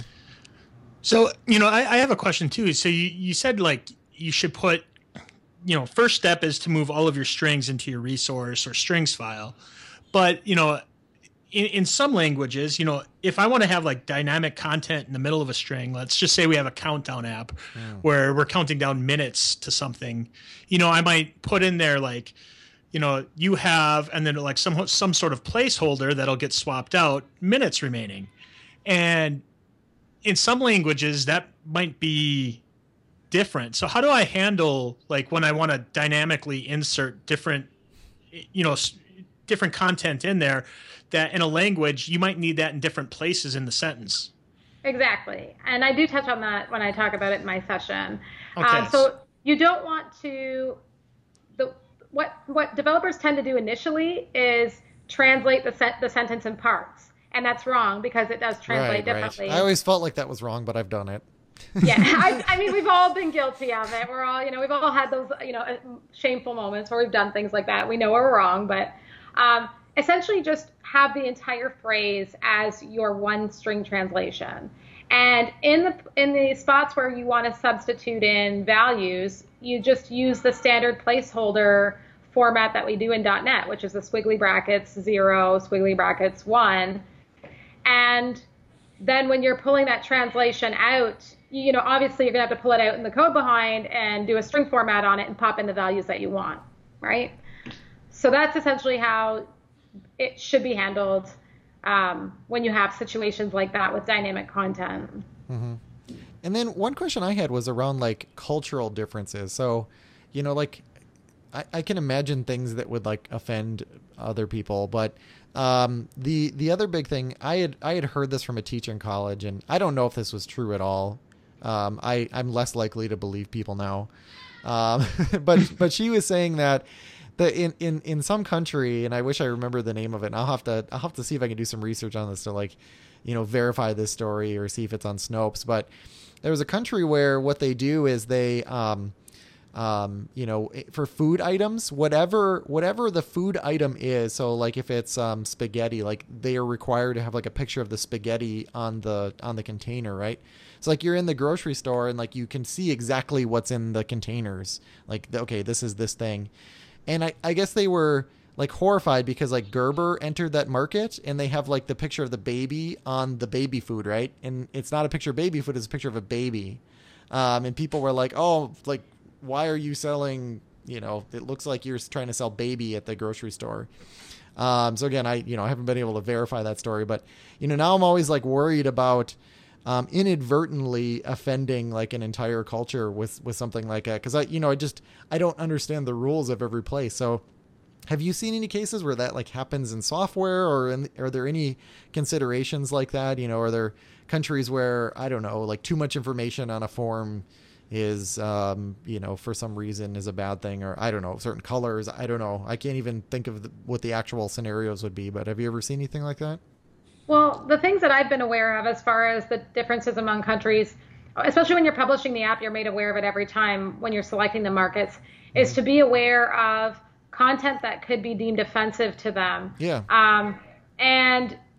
So, you know, I, I have a question too. So you, you said like you should put, you know, first step is to move all of your strings into your resource or strings file. But, you know, in, in some languages, you know, if I want to have like dynamic content in the middle of a string, let's just say we have a countdown app mm. where we're counting down minutes to something, you know, I might put in there like, you know, you have, and then like some some sort of placeholder that'll get swapped out, minutes remaining. And in some languages that might be different. So how do I handle like when I want to dynamically insert different, you know, different content in there that in a language you might need that in different places in the sentence? Exactly. And I do touch on that when I talk about it in my session. Okay. Uh, so you don't want to, the what what developers tend to do initially is translate the se- the sentence in parts. And that's wrong because it does translate right, differently. Right. I always felt like that was wrong, but I've done it. Yeah, I, I mean, we've all been guilty of it. We're all, you know, we've all had those, you know, shameful moments where we've done things like that. We know we're wrong, but um, essentially just have the entire phrase as your one string translation. And in the in the spots where you want to substitute in values, you just use the standard placeholder format that we do in dot net, which is the squiggly brackets zero, squiggly brackets one. And then when you're pulling that translation out, you know, obviously you're going to have to pull it out in the code behind and do a string format on it and pop in the values that you want, right? So that's essentially how it should be handled um, when you have situations like that with dynamic content. Mm-hmm. And then one question I had was around like cultural differences. So, you know, like I, I can imagine things that would like offend other people, but um, the the other big thing I had I had heard this from a teacher in college, and I don't know if this was true at all. Um, I I'm less likely to believe people now, um, but but she was saying that the in, in in some country, and I wish I remember the name of it. And I'll have to I'll have to see if I can do some research on this to like, you know, verify this story or see if it's on Snopes. But there was a country where what they do is they um, Um, you know, for food items, whatever, whatever the food item is. So like if it's, um, spaghetti, like they are required to have like a picture of the spaghetti on the, on the container. Right. So like you're in the grocery store and like you can see exactly what's in the containers. Like, okay, this is this thing. And I, I guess they were like horrified because like Gerber entered that market and they have like the picture of the baby on the baby food. Right. And it's not a picture of baby food. It's a picture of a baby. Um, and people were like, oh, like, why are you selling, you know, it looks like you're trying to sell baby at the grocery store. Um, so again, I, you know, I haven't been able to verify that story, but, you know, now I'm always like worried about um, inadvertently offending like an entire culture with, with something like that. Cause I, you know, I just, I don't understand the rules of every place. So have you seen any cases where that like happens in software, or in, are there any considerations like that? You know, are there countries where, I don't know, like too much information on a form is, um, you know, for some reason is a bad thing, or I don't know, certain colors. I don't know. I can't even think of the, what the actual scenarios would be, but have you ever seen anything like that? Well, the things that I've been aware of as far as the differences among countries, especially when you're publishing the app, you're made aware of it every time when you're selecting the markets, mm-hmm. is to be aware of content that could be deemed offensive to them. Yeah. Um, and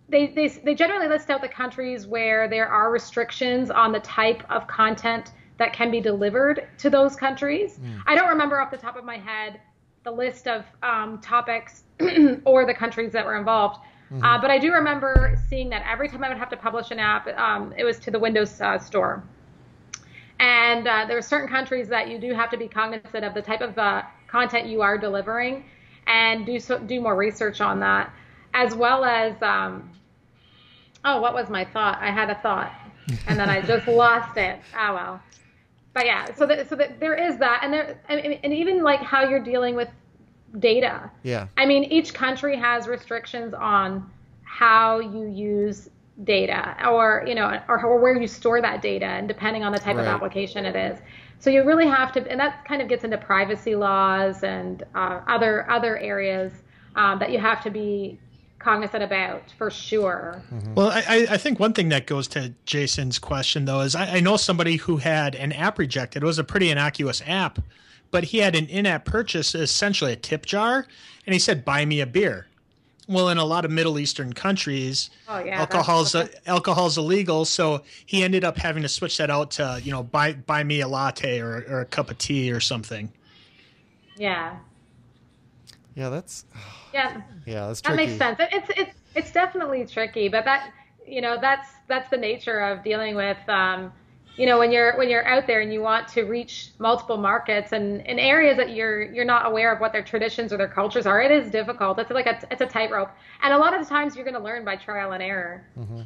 they, they they generally list out the countries where there are restrictions on the type of content that can be delivered to those countries. Mm. I don't remember off the top of my head the list of um, topics or the countries that were involved. Mm-hmm. Uh, but I do remember seeing that every time I would have to publish an app, um, it was to the Windows uh, Store. And uh, there are certain countries that you do have to be cognizant of the type of uh, content you are delivering and do so, do more research on that, as well as, um, oh, what was my thought? I had a thought, and then I just lost it. Oh, well. But yeah, so that, so that there is that, and there, and, and even like how you're dealing with data. Yeah. I mean, each country has restrictions on how you use data, or you know, or, or where you store that data, and depending on the type right. of application it is. So you really have to, and that kind of gets into privacy laws and uh, other other areas um, that you have to be cognizant about for sure. Mm-hmm. Well, I, I think one thing that goes to Jason's question though is I, I know somebody who had an app rejected. It was a pretty innocuous app, but he had an in-app purchase, essentially a tip jar, and he said, "Buy me a beer." Well, in a lot of Middle Eastern countries, oh, yeah, alcohol's uh, alcohol's illegal, so he ended up having to switch that out to, you know, buy buy me a latte or, or a cup of tea or something. Yeah. Yeah, that's. Yeah. Yeah, that's that tricky. makes sense. It's it's it's definitely tricky, but that you know that's that's the nature of dealing with. Um, you know, when you're when you're out there and you want to reach multiple markets and in areas that you're you're not aware of what their traditions or their cultures are, it is difficult. It's like a it's a tightrope, and a lot of the times you're going to learn by trial and error. Mm-hmm.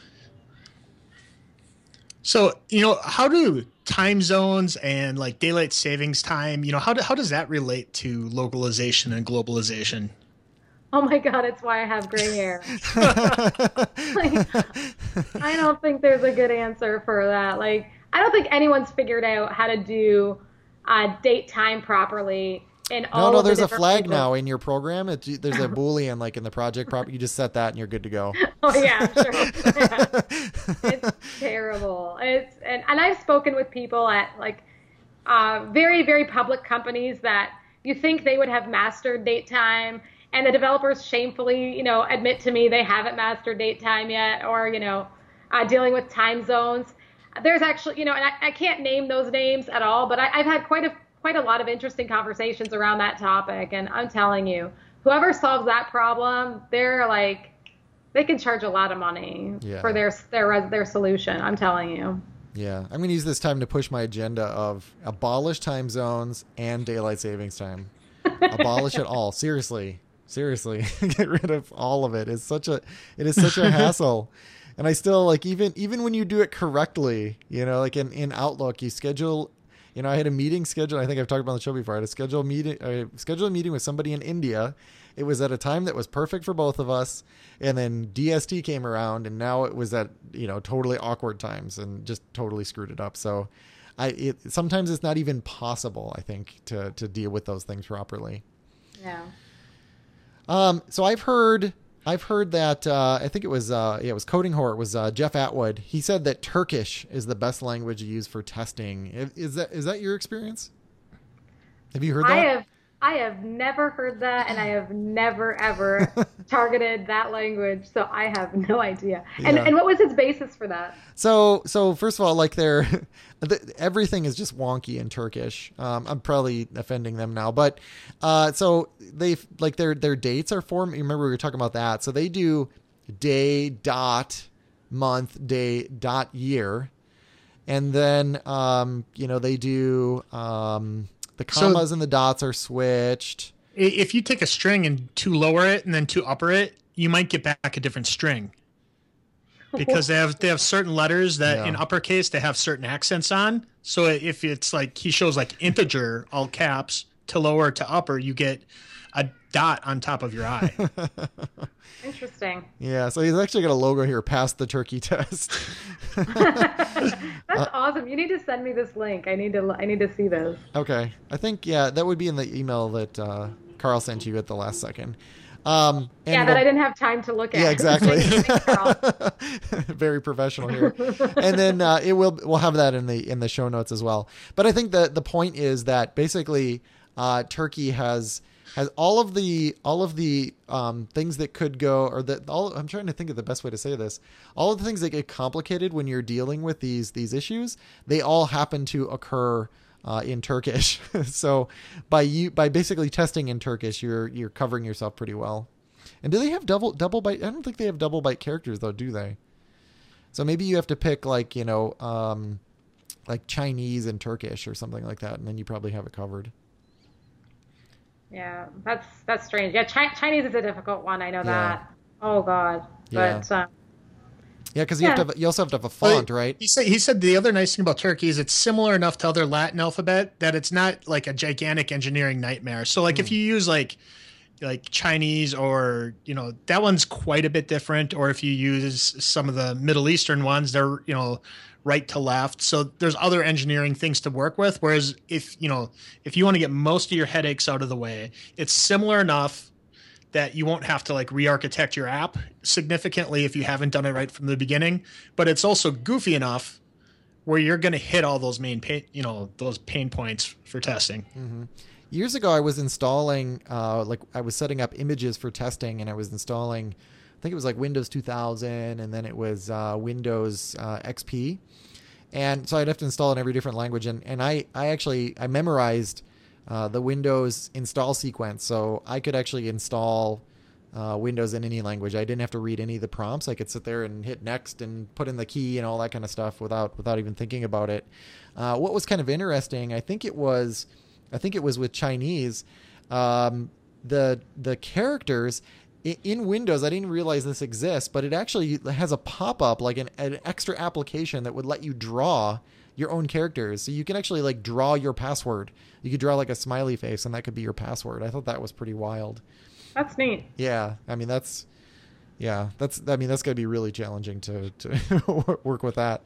So, you know, how do time zones and like daylight savings time, you know, how do, how does that relate to localization and globalization? Oh my God, it's why I have gray hair. Like, I don't think there's a good answer for that. Like, I don't think anyone's figured out how to do uh, date time properly in all. No, no, of there's the a flag people. now in your program. It, there's a Boolean like in the project prop. You just set that and you're good to go. Oh yeah, sure. Yeah. It's terrible. It's and, and I've spoken with people at like uh, very very public companies that you think they would have mastered date time. And the developers shamefully, you know, admit to me they haven't mastered date time yet, or, you know, uh, dealing with time zones. There's actually, you know, and I, I can't name those names at all, but I, I've had quite a quite a lot of interesting conversations around that topic. And I'm telling you, whoever solves that problem, they're like, they can charge a lot of money yeah. for their their their solution. I'm telling you. Yeah, I'm going to use this time to push my agenda of abolish time zones and daylight savings time. Abolish it all. Seriously. Seriously, get rid of all of it. It's such a, it is such a hassle. And I still like, even, even when you do it correctly, you know, like in, in Outlook, you schedule, you know, I had a meeting scheduled. I think I've talked about on the show before. I had a scheduled meeting, I scheduled a meeting with somebody in India. It was at a time that was perfect for both of us. And then D S T came around and now it was at, you know, totally awkward times and just totally screwed it up. So I, it, sometimes it's not even possible, I think, to, to deal with those things properly. Yeah. Um, so I've heard, I've heard that, uh, I think it was, uh, yeah, it was Coding Whore. It was, uh, Jeff Atwood. He said that Turkish is the best language to use for testing. Is that, is that your experience? Have you heard that? I have, I have never heard that, and I have never, ever targeted that language. So I have no idea. And, yeah. and what was his basis for that? So, so first of all, like they're, everything is just wonky in Turkish. Um, I'm probably offending them now, but, uh, so they like their, their dates are formed. You remember we were talking about that. So they do day dot month, day dot year. And then, um, you know, they do, um, the commas so, and the dots are switched. If you take a string and to lower it and then to upper it, you might get back a different string. Because they have they have certain letters that yeah. in uppercase they have certain accents on. So if it's like he shows like integer all caps to lower to upper, you get a dot on top of your I. Interesting. Yeah, so he's actually got a logo here, passed the turkey test. That's uh, awesome. You need to send me this link. I need to I need to see this. Okay. I think yeah, that would be in the email that uh, Carl sent you at the last second. Um, and yeah, that I didn't have time to look at. Yeah, exactly. Very professional here. And then uh, it will we'll have that in the in the show notes as well. But I think that the point is that basically uh, Turkey has has all of the all of the um, things that could go, or that all. I'm trying to think of the best way to say this. All of the things that get complicated when you're dealing with these these issues, they all happen to occur uh, in Turkish. So by you by basically testing in Turkish, you're you're covering yourself pretty well. And do they have double double byte? I don't think they have double byte characters though, do they? So maybe you have to pick like you know um, like Chinese and Turkish or something like that, and then you probably have it covered. Yeah, that's that's strange. Yeah, Chi- Chinese is a difficult one. I know Yeah. that. Oh God. Yeah. But um, Yeah, because you Yeah. have to. Have, you also have to have a font, Well, right? He said he said the other nice thing about Turkey is it's similar enough to other Latin alphabet that it's not like a gigantic engineering nightmare. So like if you use like like Chinese or you know that one's quite a bit different, or if you use some of the Middle Eastern ones, they're you know right to left. So there's other engineering things to work with. Whereas if you know if you want to get most of your headaches out of the way, it's similar enough that you won't have to like re-architect your app significantly if you haven't done it right from the beginning. But it's also goofy enough where you're going to hit all those main pain, you know, those pain points for testing. Mm-hmm. Years ago, I was installing, uh, like I was setting up images for testing, and I was installing, I think it was like Windows two thousand, and then it was uh, Windows uh, X P. And so I'd have to install in every different language. And, and I, I actually, I memorized uh, the Windows install sequence. So I could actually install uh, Windows in any language. I didn't have to read any of the prompts. I could sit there and hit next and put in the key and all that kind of stuff without, without even thinking about it. Uh, what was kind of interesting, I think it was, I think it was with Chinese, um, the, the characters in Windows, I didn't realize this exists, but it actually has a pop-up, like an, an extra application that would let you draw your own characters. So you can actually like draw your password. You could draw like a smiley face, and that could be your password. I thought that was pretty wild. that's neat. Yeah, I mean that's, yeah, that's. I mean that's going to be really challenging to to work with that.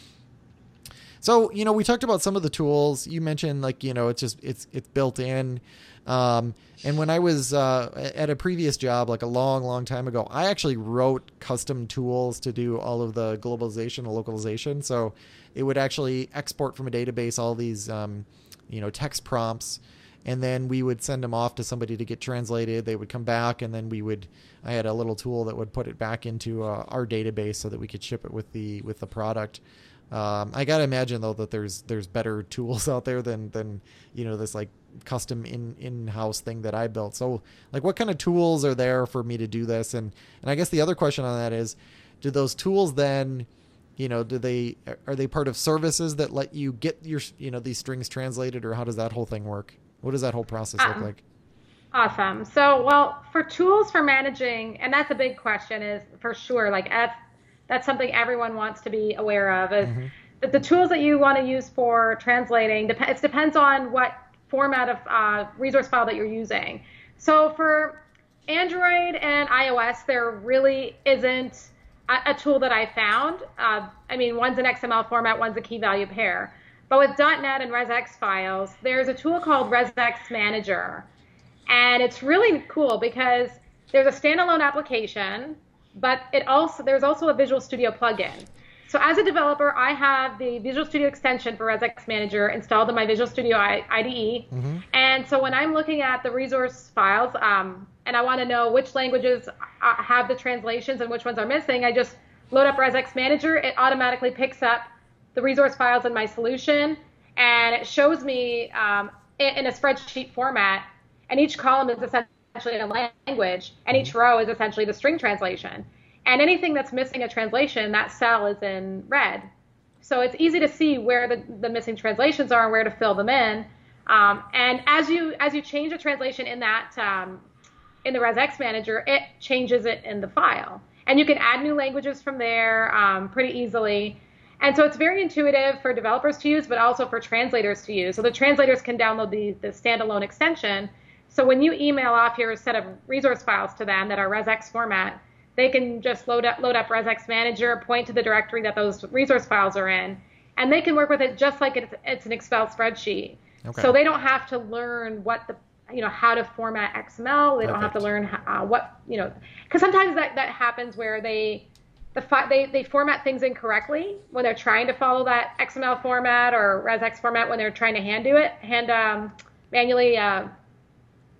So you know, we talked about some of the tools. You mentioned like you know, it's just it's it's built in. Um, and when I was uh, at a previous job, like a long, long time ago, I actually wrote custom tools to do all of the globalization and localization. So it would actually export from a database all these, um, you know, text prompts, and then we would send them off to somebody to get translated. They would come back, and then we would. I had a little tool that would put it back into uh, our database so that we could ship it with the with the product. Um, I gotta imagine though that there's there's better tools out there than than you know this like custom in in-house thing that I built. So like what kind of tools are there for me to do this? And and I guess the other question on that is, do those tools then, you know, do they are they part of services that let you get your you know these strings translated, or how does that whole thing work? What does that whole process look Um, like? Awesome. So, well, for tools for managing, and that's a big question, is for sure, like that's, that's something everyone wants to be aware of, is Mm-hmm. that the tools that you want to use for translating, dep- it depends on what format of uh, resource file that you're using. So for Android and iOS, there really isn't a, a tool that I found. Uh, I mean, one's an X M L format, one's a key value pair. But with .dot net and resx files, there's a tool called resx Manager. And it's really cool because there's a standalone application, but it also there's also a Visual Studio plugin. So as a developer, I have the Visual Studio extension for resx Manager installed in my Visual Studio I D E. Mm-hmm. And so when I'm looking at the resource files um, and I want to know which languages uh, have the translations and which ones are missing, I just load up resx Manager. It automatically picks up the resource files in my solution, and it shows me um, in, in a spreadsheet format, and each column is essentially a language, and each row is essentially the string translation. And anything that's missing a translation, that cell is in red. So it's easy to see where the, the missing translations are and where to fill them in. Um, and as you as you change a translation in that um, in the resx Manager, it changes it in the file, and you can add new languages from there um, pretty easily. And so it's very intuitive for developers to use, but also for translators to use. So the translators can download the, the standalone extension. So when you email off your set of resource files to them that are resx format, they can just load up, load up resx Manager, point to the directory that those resource files are in, and they can work with it just like it's, it's an Excel spreadsheet. Okay. So they don't have to learn what the, you know, how to format X M L. They don't have to Perfect. learn uh, what, you know, because sometimes that, that happens where they, the fi- they, they format things incorrectly when they're trying to follow that X M L format or resx format when they're trying to hand do it, hand um, manually uh,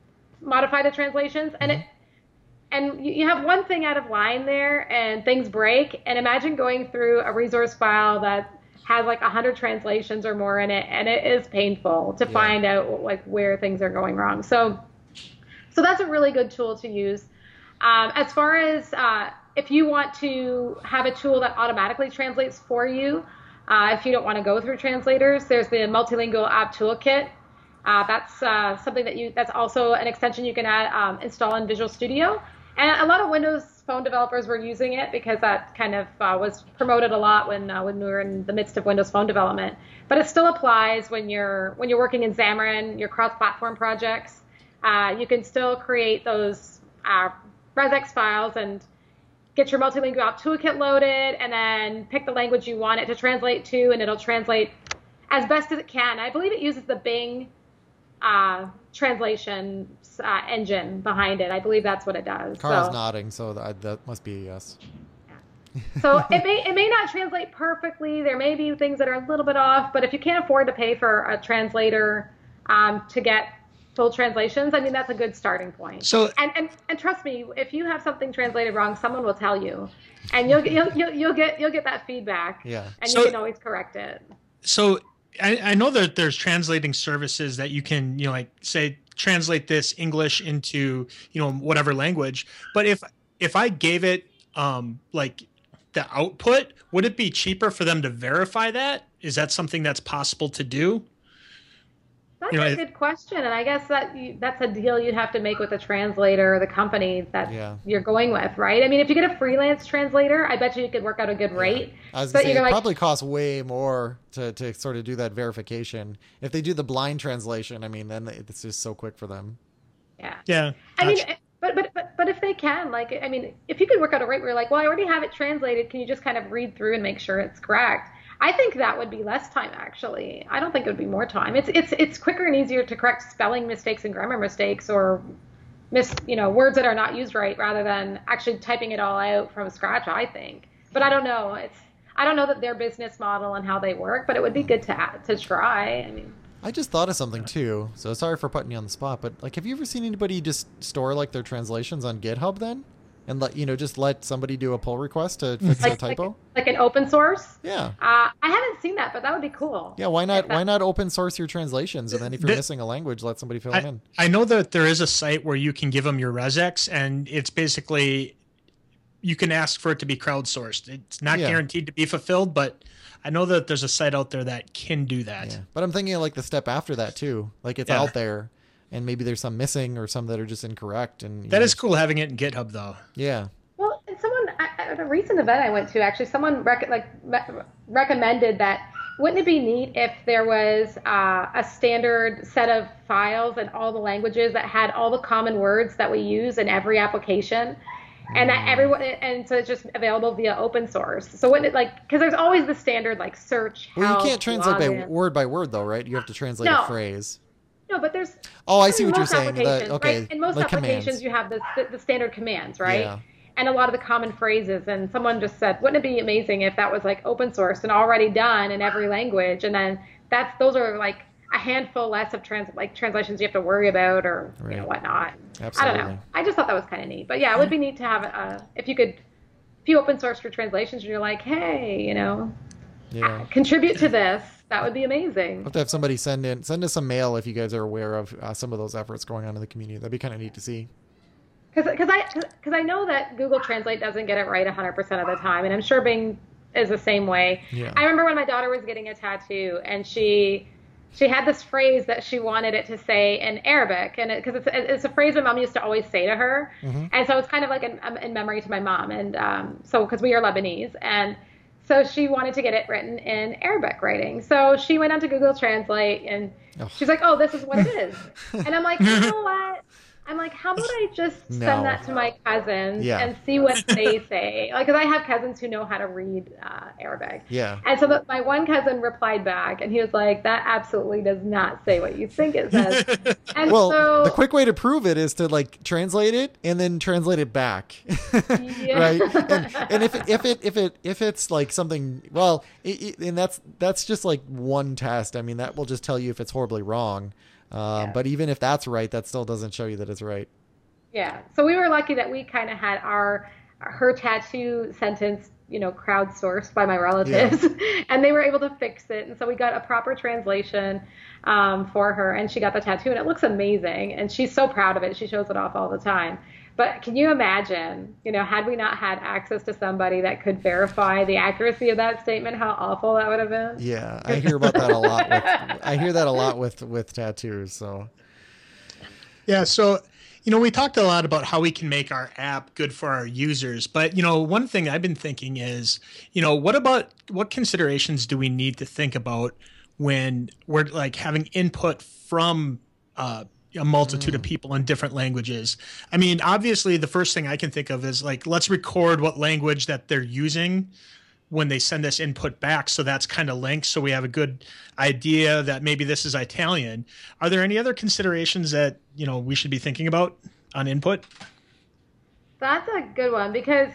modify the translations, and Mm-hmm. it and you you have one thing out of line there, and things break. And imagine going through a resource file that has like a hundred translations or more in it, and it is painful to Yeah. find out like where things are going wrong. So, so that's a really good tool to use. Um, as far as uh, if you want to have a tool that automatically translates for you, uh, if you don't want to go through translators, there's the Multilingual App Toolkit. Uh, that's uh, something that you. That's also an extension you can add, um, install in Visual Studio. And a lot of Windows Phone developers were using it because that kind of uh, was promoted a lot when uh, when we were in the midst of Windows Phone development. But it still applies when you're when you're working in Xamarin, your cross-platform projects. Uh, you can still create those uh, regex files and get your Multilingual App Toolkit loaded, and then pick the language you want it to translate to, and it'll translate as best as it can. I believe it uses the Bing uh, translation uh, engine behind it. I believe that's what it does. Carl's so, nodding, so that, that must be a yes. so it may it may not translate perfectly. There may be things that are a little bit off, but if you can't afford to pay for a translator um, to get full translations, I mean, that's a good starting point. So- and, and and trust me, if you have something translated wrong, someone will tell you, and you'll you'll you'll, you'll get you'll get that feedback. Yeah. And So- you can always correct it. So I, I know that there's translating services that you can, you know, like say translate this English into, you know, whatever language. But if if I gave it um, like the output, would it be cheaper for them to verify that? Is that something that's possible to do? That's You know, a I- good question, and I guess that you, that's a deal you'd have to make with the translator or the company that Yeah. you're going with, right? I mean, if you get a freelance translator, I bet you you could work out a good rate. I was But gonna say, you're it like- probably costs way more to, to sort of do that verification. If they do the blind translation, I mean, then it's just so quick for them. Yeah. Yeah. I mean, gotcha. but, but but but if they can, like, I mean, if you could work out a rate where you're like, well, I already have it translated, can you just kind of read through and make sure it's correct? I think that would be less time, actually. I don't think it would be more time. It's it's it's quicker and easier to correct spelling mistakes and grammar mistakes or mis you know words that are not used right rather than actually typing it all out from scratch, I think. But I don't know. It's I don't know that their business model and how they work, but it would be good to to try. I mean. I just thought of something too. So sorry for putting you on the spot, but like, have you ever seen anybody just store like their translations on GitHub then, and let you know just let somebody do a pull request to fix Like, a typo? like, like an open source? Yeah. Uh, I haven't seen that, but that would be cool. Yeah. Why not? If that- Why not open source your translations, and then if you're The- missing a language, let somebody fill them I, in. I know that there is a site where you can give them your regex, and it's basically you can ask for it to be crowdsourced. It's not Yeah. guaranteed to be fulfilled, but I know that there's a site out there that can do that. Yeah. But I'm thinking of like the step after that too. Like it's Yeah. out there, and maybe there's some missing or some that are just incorrect. And you That know, is cool having it in GitHub, though. Yeah. Well, and someone I- at a recent event I went to, actually, someone rec- like re- recommended that wouldn't it be neat if there was uh, a standard set of files in all the languages that had all the common words that we use in every application, and that everyone and so it's just available via open source. So wouldn't it like because there's always the standard like search. Well, you help, can't translate by login. word by word though, right? You have to translate No. a phrase. No, but there's. Oh, I see in what you're most saying. The, applications, okay, right? In most like applications, commands. you have the, the the standard commands, right? Yeah. And a lot of the common phrases. And someone just said, wouldn't it be amazing if that was like open source and already done in every language? And then that's those are like a handful less of trans like translations you have to worry about or you know Right. whatnot. I Absolutely. don't know. I just thought that was kind of neat. But yeah, it would be neat to have a if you could if you open source your translations and you're like, hey, you know, Yeah. contribute to this. That would be amazing. We'll have to have somebody send in send us some mail if you guys are aware of uh, some of those efforts going on in the community. That'd be kind of neat to see. Because I because I know that Google Translate doesn't get it right one hundred percent of the time, and I'm sure Bing is the same way. Yeah. I remember when my daughter was getting a tattoo, and she she had this phrase that she wanted it to say in Arabic, and because it, it's it's a phrase my mom used to always say to her, Mm-hmm. and so it's kind of like in, in memory to my mom, and um, so because we are Lebanese, and so she wanted to get it written in Arabic writing. So she went onto Google Translate, and Oh. she's like, "Oh, this is what it is," and I'm like, "You know what?" I'm like, how about I just send No. that to my cousins Yeah. and see what they say? Like, because I have cousins who know how to read uh, Arabic. Yeah. And so the, my one cousin replied back, and he was like, that absolutely does not say what you think it says. And Well, so, the quick way to prove it is to like translate it and then translate it back, Yeah. right? And, and if it, if it if it if it's like something, well, it, it, and that's that's just like one test. I mean, that will just tell you if it's horribly wrong. Um, Yeah. But even if that's right, that still doesn't show you that it's right. Yeah. So we were lucky that we kind of had our her tattoo sentence, you know, crowdsourced by my relatives, and they were able to fix it. And so we got a proper translation um, for her, and she got the tattoo, and it looks amazing. And she's so proud of it. She shows it off all the time. But can you imagine, you know, had we not had access to somebody that could verify the accuracy of that statement, how awful that would have been? Yeah, I hear about that a lot. With, I hear that a lot with with tattoos. So Yeah, so you know, we talked a lot about how we can make our app good for our users, but you know, one thing I've been thinking is, you know, what about what considerations do we need to think about when we're like having input from uh, a multitude mm. of people in different languages? I mean, obviously, the first thing I can think of is like, let's record what language that they're using when they send us input back. So that's kind of linked. So we have a good idea that maybe this is Italian. Are there any other considerations that, you know, we should be thinking about on input? That's a good one, because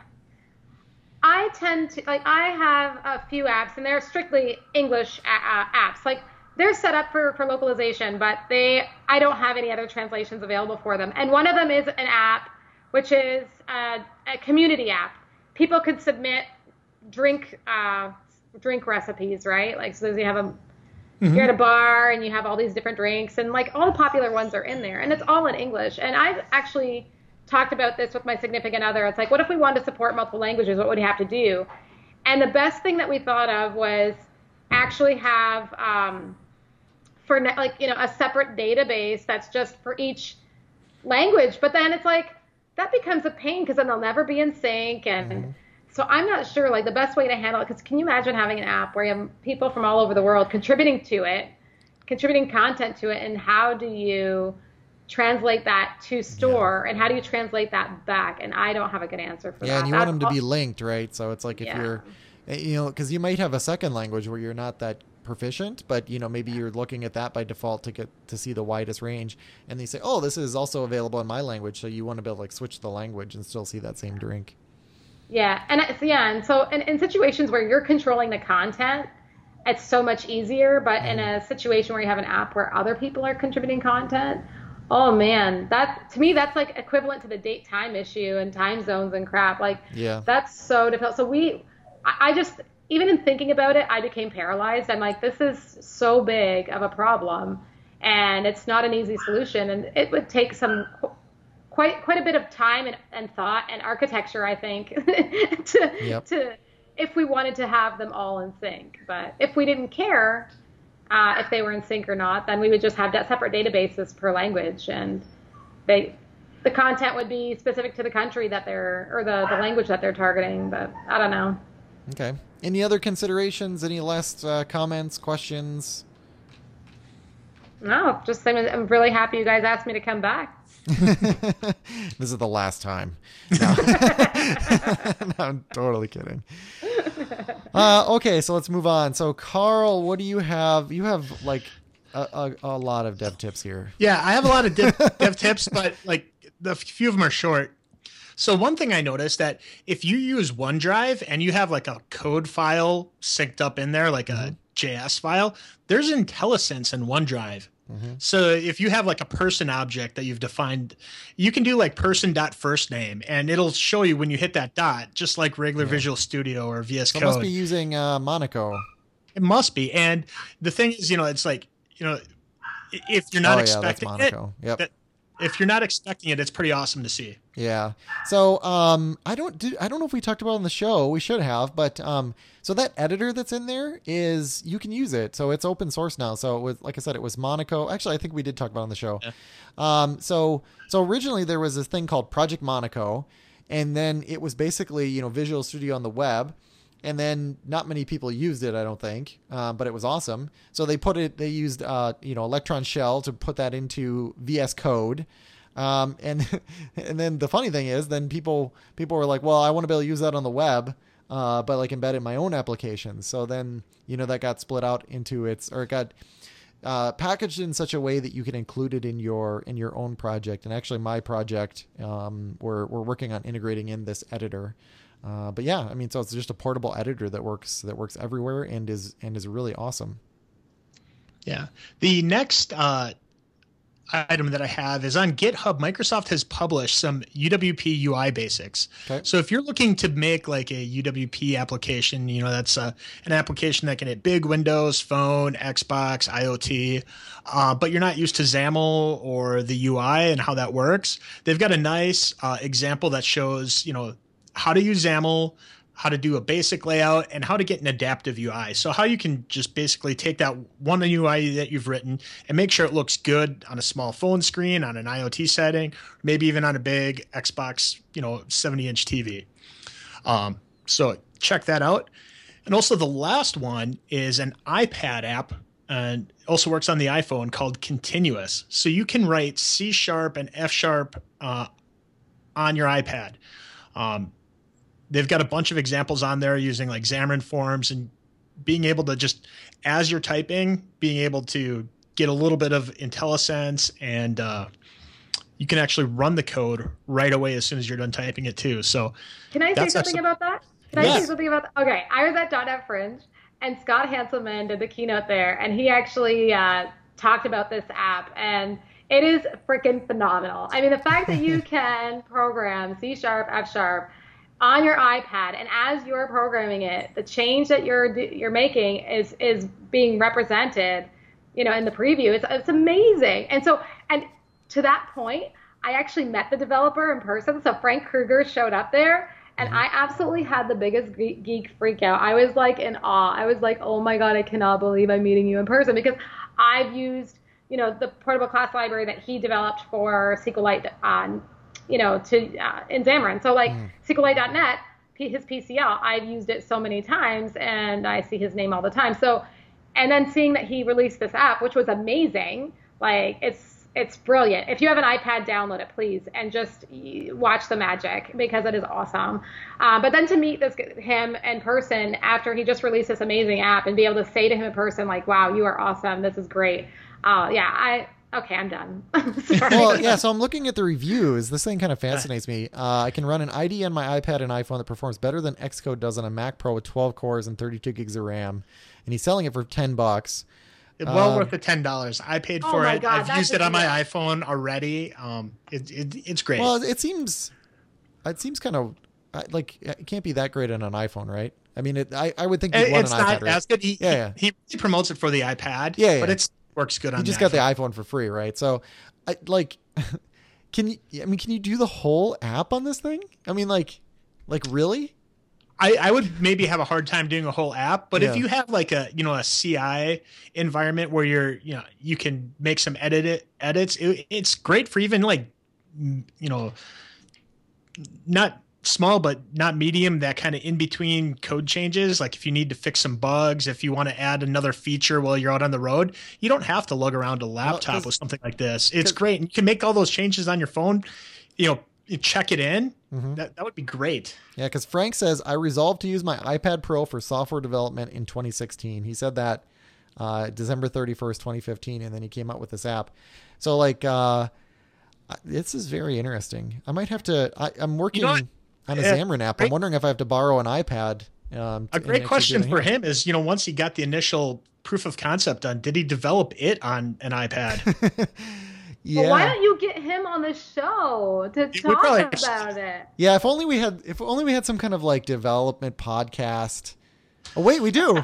I tend to, like, I have a few apps and they're strictly English uh, apps. Like, they're set up for, for localization, but they, I don't have any other translations available for them. And one of them is an app, which is a, a community app. People could submit drink uh, drink recipes, right? Like, so you have a, mm-hmm. you're at a bar and you have all these different drinks, and like all the popular ones are in there, and it's all in English. And I've actually talked about this with my significant other. It's like, what if we wanted to support multiple languages? What would we have to do? And the best thing that we thought of was actually have, um, for like, you know, a separate database that's just for each language. But then it's like, that becomes a pain, because then they'll never be in sync. And mm-hmm. so I'm not sure, like, the best way to handle it, because can you imagine having an app where you have people from all over the world contributing to it, contributing content to it, and how do you translate that to store, yeah. and how do you translate that back? And I don't have a good answer for yeah, that. Yeah, and you That's want them to all- be linked, right? So it's like if yeah. you're, you know, because you might have a second language where you're not that proficient, but you know, maybe you're looking at that by default to get to see the widest range, and they say, oh, this is also available in my language, so you want to be able to like switch the language and still see that same drink. Yeah, and it's, yeah, and so in, in situations where you're controlling the content, it's so much easier. But mm. in a situation where you have an app where other people are contributing content, oh man, that to me that's like equivalent to the date time issue and time zones and crap. Like, yeah, that's so difficult. So we, I, I just, even in thinking about it, I became paralyzed. I'm like, this is so big of a problem, and it's not an easy solution, and it would take some quite quite a bit of time and, and thought and architecture, I think, to yep. to if we wanted to have them all in sync. But if we didn't care uh, if they were in sync or not, then we would just have that separate databases per language, and they the content would be specific to the country that they're or the, the language that they're targeting. But I don't know. Okay. Any other considerations? Any last uh, comments, questions? No, just I'm, I'm really happy you guys asked me to come back. This is the last time. No, no I'm totally kidding. Uh, okay, so let's move on. So, Carl, what do you have? You have like a, a, a lot of dev tips here. Yeah, I have a lot of dev, dev tips, but like the few of them are short. So one thing I noticed that if you use OneDrive and you have like a code file synced up in there, like mm-hmm. a J S file, there's IntelliSense in OneDrive. Mm-hmm. So if you have like a person object that you've defined, you can do like person.firstname, and it'll show you when you hit that dot, just like regular yeah. Visual Studio or V S so Code. It must be using uh, Monaco. It must be. And the thing is, you know, it's like, you know, if you're not oh, expecting yeah, that's Monaco. it, yep. that, if you're not expecting it, it's pretty awesome to see. Yeah. So um, I don't do. I don't know if we talked about it on the show. We should have, but um, so that editor that's in there is you can use it. So it's open source now. So it was, like I said, it was Monaco. Actually, I think we did talk about it on the show. Yeah. Um, so so originally there was this thing called Project Monaco, and then it was basically, you know, Visual Studio on the web. And then not many people used it, I don't think, uh, but it was awesome. So they put it, they used, uh, you know, Electron Shell to put that into V S Code. Um, and, and then the funny thing is then people, people were like, well, I want to be able to use that on the web, uh, but like embed in my own applications. So then, you know, that got split out into its, or it got, uh, packaged in such a way that you can include it in your, in your own project. And actually my project, um, we're, we're working on integrating in this editor. Uh, but yeah, I mean, so it's just a portable editor that works that works everywhere and is and is really awesome. Yeah. The next uh, item that I have is on GitHub. Microsoft has published some U W P U I basics. Okay. So if you're looking to make like a U W P application, you know, that's uh, an application that can hit big Windows, phone, Xbox, IoT, uh, but you're not used to XAML or the U I and how that works. They've got a nice uh, example that shows, you know, how to use XAML, how to do a basic layout, and how to get an adaptive U I. So how you can just basically take that one U I that you've written and make sure it looks good on a small phone screen, on an IoT setting, maybe even on a big Xbox, you know, seventy inch T V. Um, so check that out. And also the last one is an iPad app, and also works on the iPhone, called Continuous. So you can write C sharp and F sharp uh, on your iPad. Um, They've got a bunch of examples on there using like Xamarin Forms, and being able to just, as you're typing, being able to get a little bit of IntelliSense, and uh, you can actually run the code right away as soon as you're done typing it too. So can I say something actually, about that? Can yes. I say something about that? Okay, I was at .dot net Fringe, and Scott Hanselman did the keynote there, and he actually uh, talked about this app, and it is freaking phenomenal. I mean, the fact that you can program C sharp, F sharp on your iPad, and as you're programming it, the change that you're you're making is is being represented, you know, in the preview. It's it's amazing. And so, and to that point, I actually met the developer in person. So Frank Kruger showed up there, and I absolutely had the biggest geek freak out. I was like in awe. I was like, oh my God, I cannot believe I'm meeting you in person, because I've used, you know, the portable class library that he developed for SQLite on, you know, to uh, in Xamarin. So like mm. SQLite dot net, his P C L, I've used it so many times, and I see his name all the time. So, and then seeing that he released this app, which was amazing, like it's it's brilliant. If you have an iPad, download it, please, and just watch the magic, because it is awesome. Uh, but then to meet this him in person after he just released this amazing app, and be able to say to him in person, like, wow, you are awesome. This is great. Uh, yeah, I. Okay, I'm done. Sorry. Well, yeah, so I'm looking at the reviews. This thing kind of fascinates me. Uh, I can run an I D E on my iPad and iPhone that performs better than Xcode does on a Mac Pro with twelve cores and thirty-two gigs of RAM. And he's selling it for ten bucks. Well um, worth the ten dollars. I paid for oh it. God, I've used it on my iPhone already. Um, it, it it's great. Well, it seems, it seems kind of like it can't be that great on an iPhone, right? I mean, it, I I would think you'd want it's an not iPad, right? as good. He, yeah, yeah. He, he promotes it for the iPad. Yeah, yeah. But it's works good on. You just the got iPhone. the iPhone for free, right? So, I like, can you? I mean, can you do the whole app on this thing? I mean, like, like really? I, I would maybe have a hard time doing a whole app, but Yeah. if you have like a you know a C I environment where you're you know you can make some edit edits, it, it's great for even like you know not small but not medium, that kind of in between code changes. Like if you need to fix some bugs, if you want to add another feature while you're out on the road, you don't have to lug around a laptop Well, with something like this. It's great. And you can make all those changes on your phone. You know, you check it in. Mm-hmm. That that would be great. Yeah, because Frank says, I resolved to use my iPad Pro for software development in twenty sixteen. He said that uh, December thirty-first, twenty fifteen, and then he came out with this app. So, like, uh, this is very interesting. I might have to, I, I'm working You know on a Yeah, Xamarin app. great. I'm wondering if I have to borrow an iPad. Um, A and great actually question do for it. him is, you know, once he got the initial proof of concept done, did he develop it on an iPad? Yeah. Well, why don't you get him on the show to We talk probably- about it? Yeah, if only we had, if only we had some kind of like development podcast. Oh wait, we do.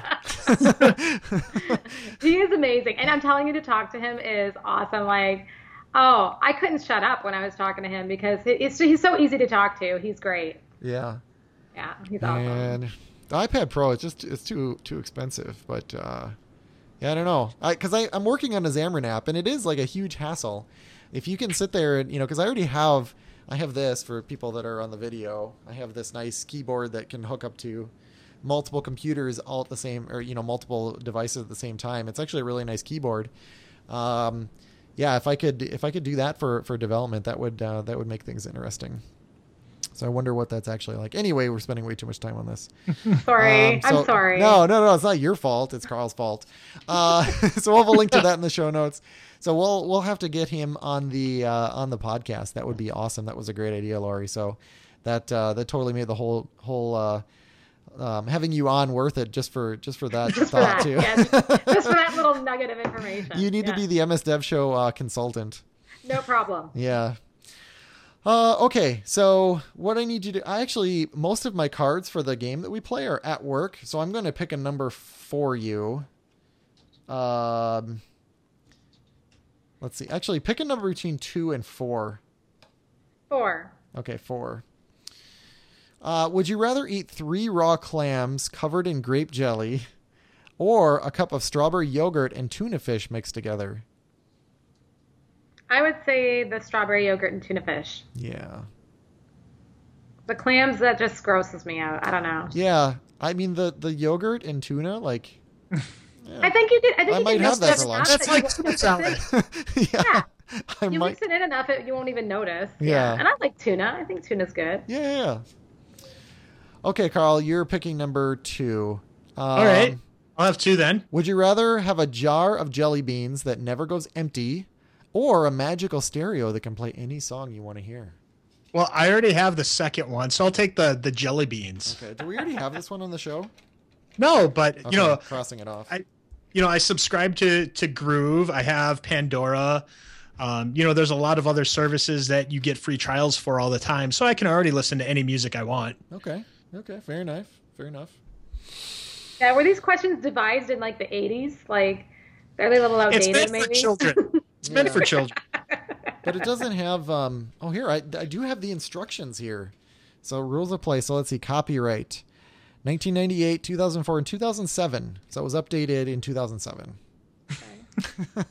He is amazing, and I'm telling you, to talk to him is awesome. Like, oh, I couldn't shut up when I was talking to him, because it's, he's so easy to talk to. He's great. Yeah. Yeah, he's awesome. And the iPad Pro is just it's too too expensive, but uh, yeah, I don't know. I because I I'm working on a Xamarin app, and it is like a huge hassle. If you can sit there and you know, because I already have I have this for people that are on the video. I have this nice keyboard that can hook up to multiple computers all at the same, or you know, multiple devices at the same time. It's actually a really nice keyboard. Um, yeah, if I could if I could do that for for development, that would uh, that would make things interesting. So I wonder what that's actually like. Anyway, we're spending way too much time on this. Sorry, Um, so- I'm sorry. No, no, no, it's not your fault. It's Carl's fault. Uh, so we'll have a link to that in the show notes. So we'll we'll have to get him on the uh, on the podcast. That would be awesome. That was a great idea, Laurie. So that uh, that totally made the whole whole uh, um, having you on worth it just for just for that Just for thought that, too. yeah, just, just for that little nugget of information. You need yeah. to be the M S Dev Show uh, consultant. No problem. Yeah. Uh, okay, so what I need you to... I actually, most of my cards for the game that we play are at work, so I'm going to pick a number for you. Um, let's see. Actually, pick a number between two and four. Four. Okay, four. Uh, would you rather eat three raw clams covered in grape jelly or a cup of strawberry yogurt and tuna fish mixed together? I would say the strawberry yogurt and tuna fish. Yeah. The clams, that just grosses me out. I don't know. Yeah. I mean, the, the yogurt and tuna, like... Yeah. I think you could. I think I you might could have mix that it for lunch. enough That's that like you fruit won't salad. notice. yeah. Yeah. I You might... mix it in enough, it, you won't even notice. Yeah. And I like tuna. I think tuna's good. Yeah, yeah, yeah. Okay, Carl, you're picking number two. Um, All right. I'll have two then. Would you rather have a jar of jelly beans that never goes empty or a magical stereo that can play any song you want to hear? Well, I already have the second one, so I'll take the the jelly beans. Okay. Do we already have this one on the show? No, but Okay, you know, crossing it off. I, you know, I subscribe to to Groove. I have Pandora. Um, you know, there's a lot of other services that you get free trials for all the time, so I can already listen to any music I want. Okay. Okay. Fair enough. Fair enough. Yeah, were these questions devised in like the eighties? Like, are they a little It's outdated meant for maybe? children. It's meant Yeah. for children. But it doesn't have. Um, oh, here I, I do have the instructions here. So rules of play. So let's see. Copyright, nineteen ninety-eight, two thousand four, and two thousand seven. So it was updated in two thousand seven. Okay.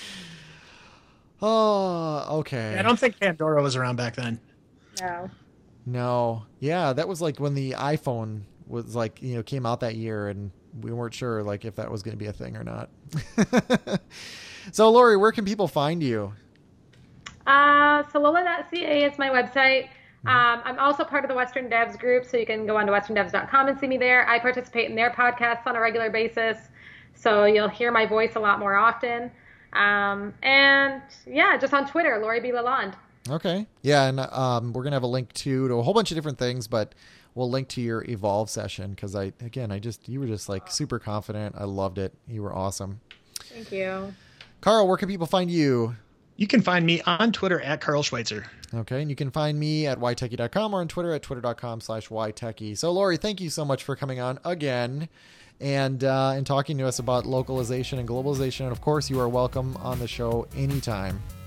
Oh, okay. I don't think Pandora was around back then. No. No. Yeah, that was like when the iPhone was like, you know, came out that year and we weren't sure like if that was going to be a thing or not. So, Lori, where can people find you? Uh, Solola dot C A is my website. Um, I'm also part of the Western Devs group, so you can go on to western devs dot com and see me there. I participate in their podcasts on a regular basis, so you'll hear my voice a lot more often. Um, and yeah, just on Twitter, Lori B. Lalonde. Okay. Yeah, and um, we're going to have a link to, to a whole bunch of different things, but we'll link to your Evolve session because I, again, I just, you were just like super confident. I loved it. You were awesome. Thank you. Carl, where can people find you? You can find me on Twitter at Carl Schweitzer. Okay, and you can find me at y techie dot com or on Twitter at twitter dot com slash y techie. So, Lori, thank you so much for coming on again and uh, and talking to us about localization and globalization. And, of course, you are welcome on the show anytime.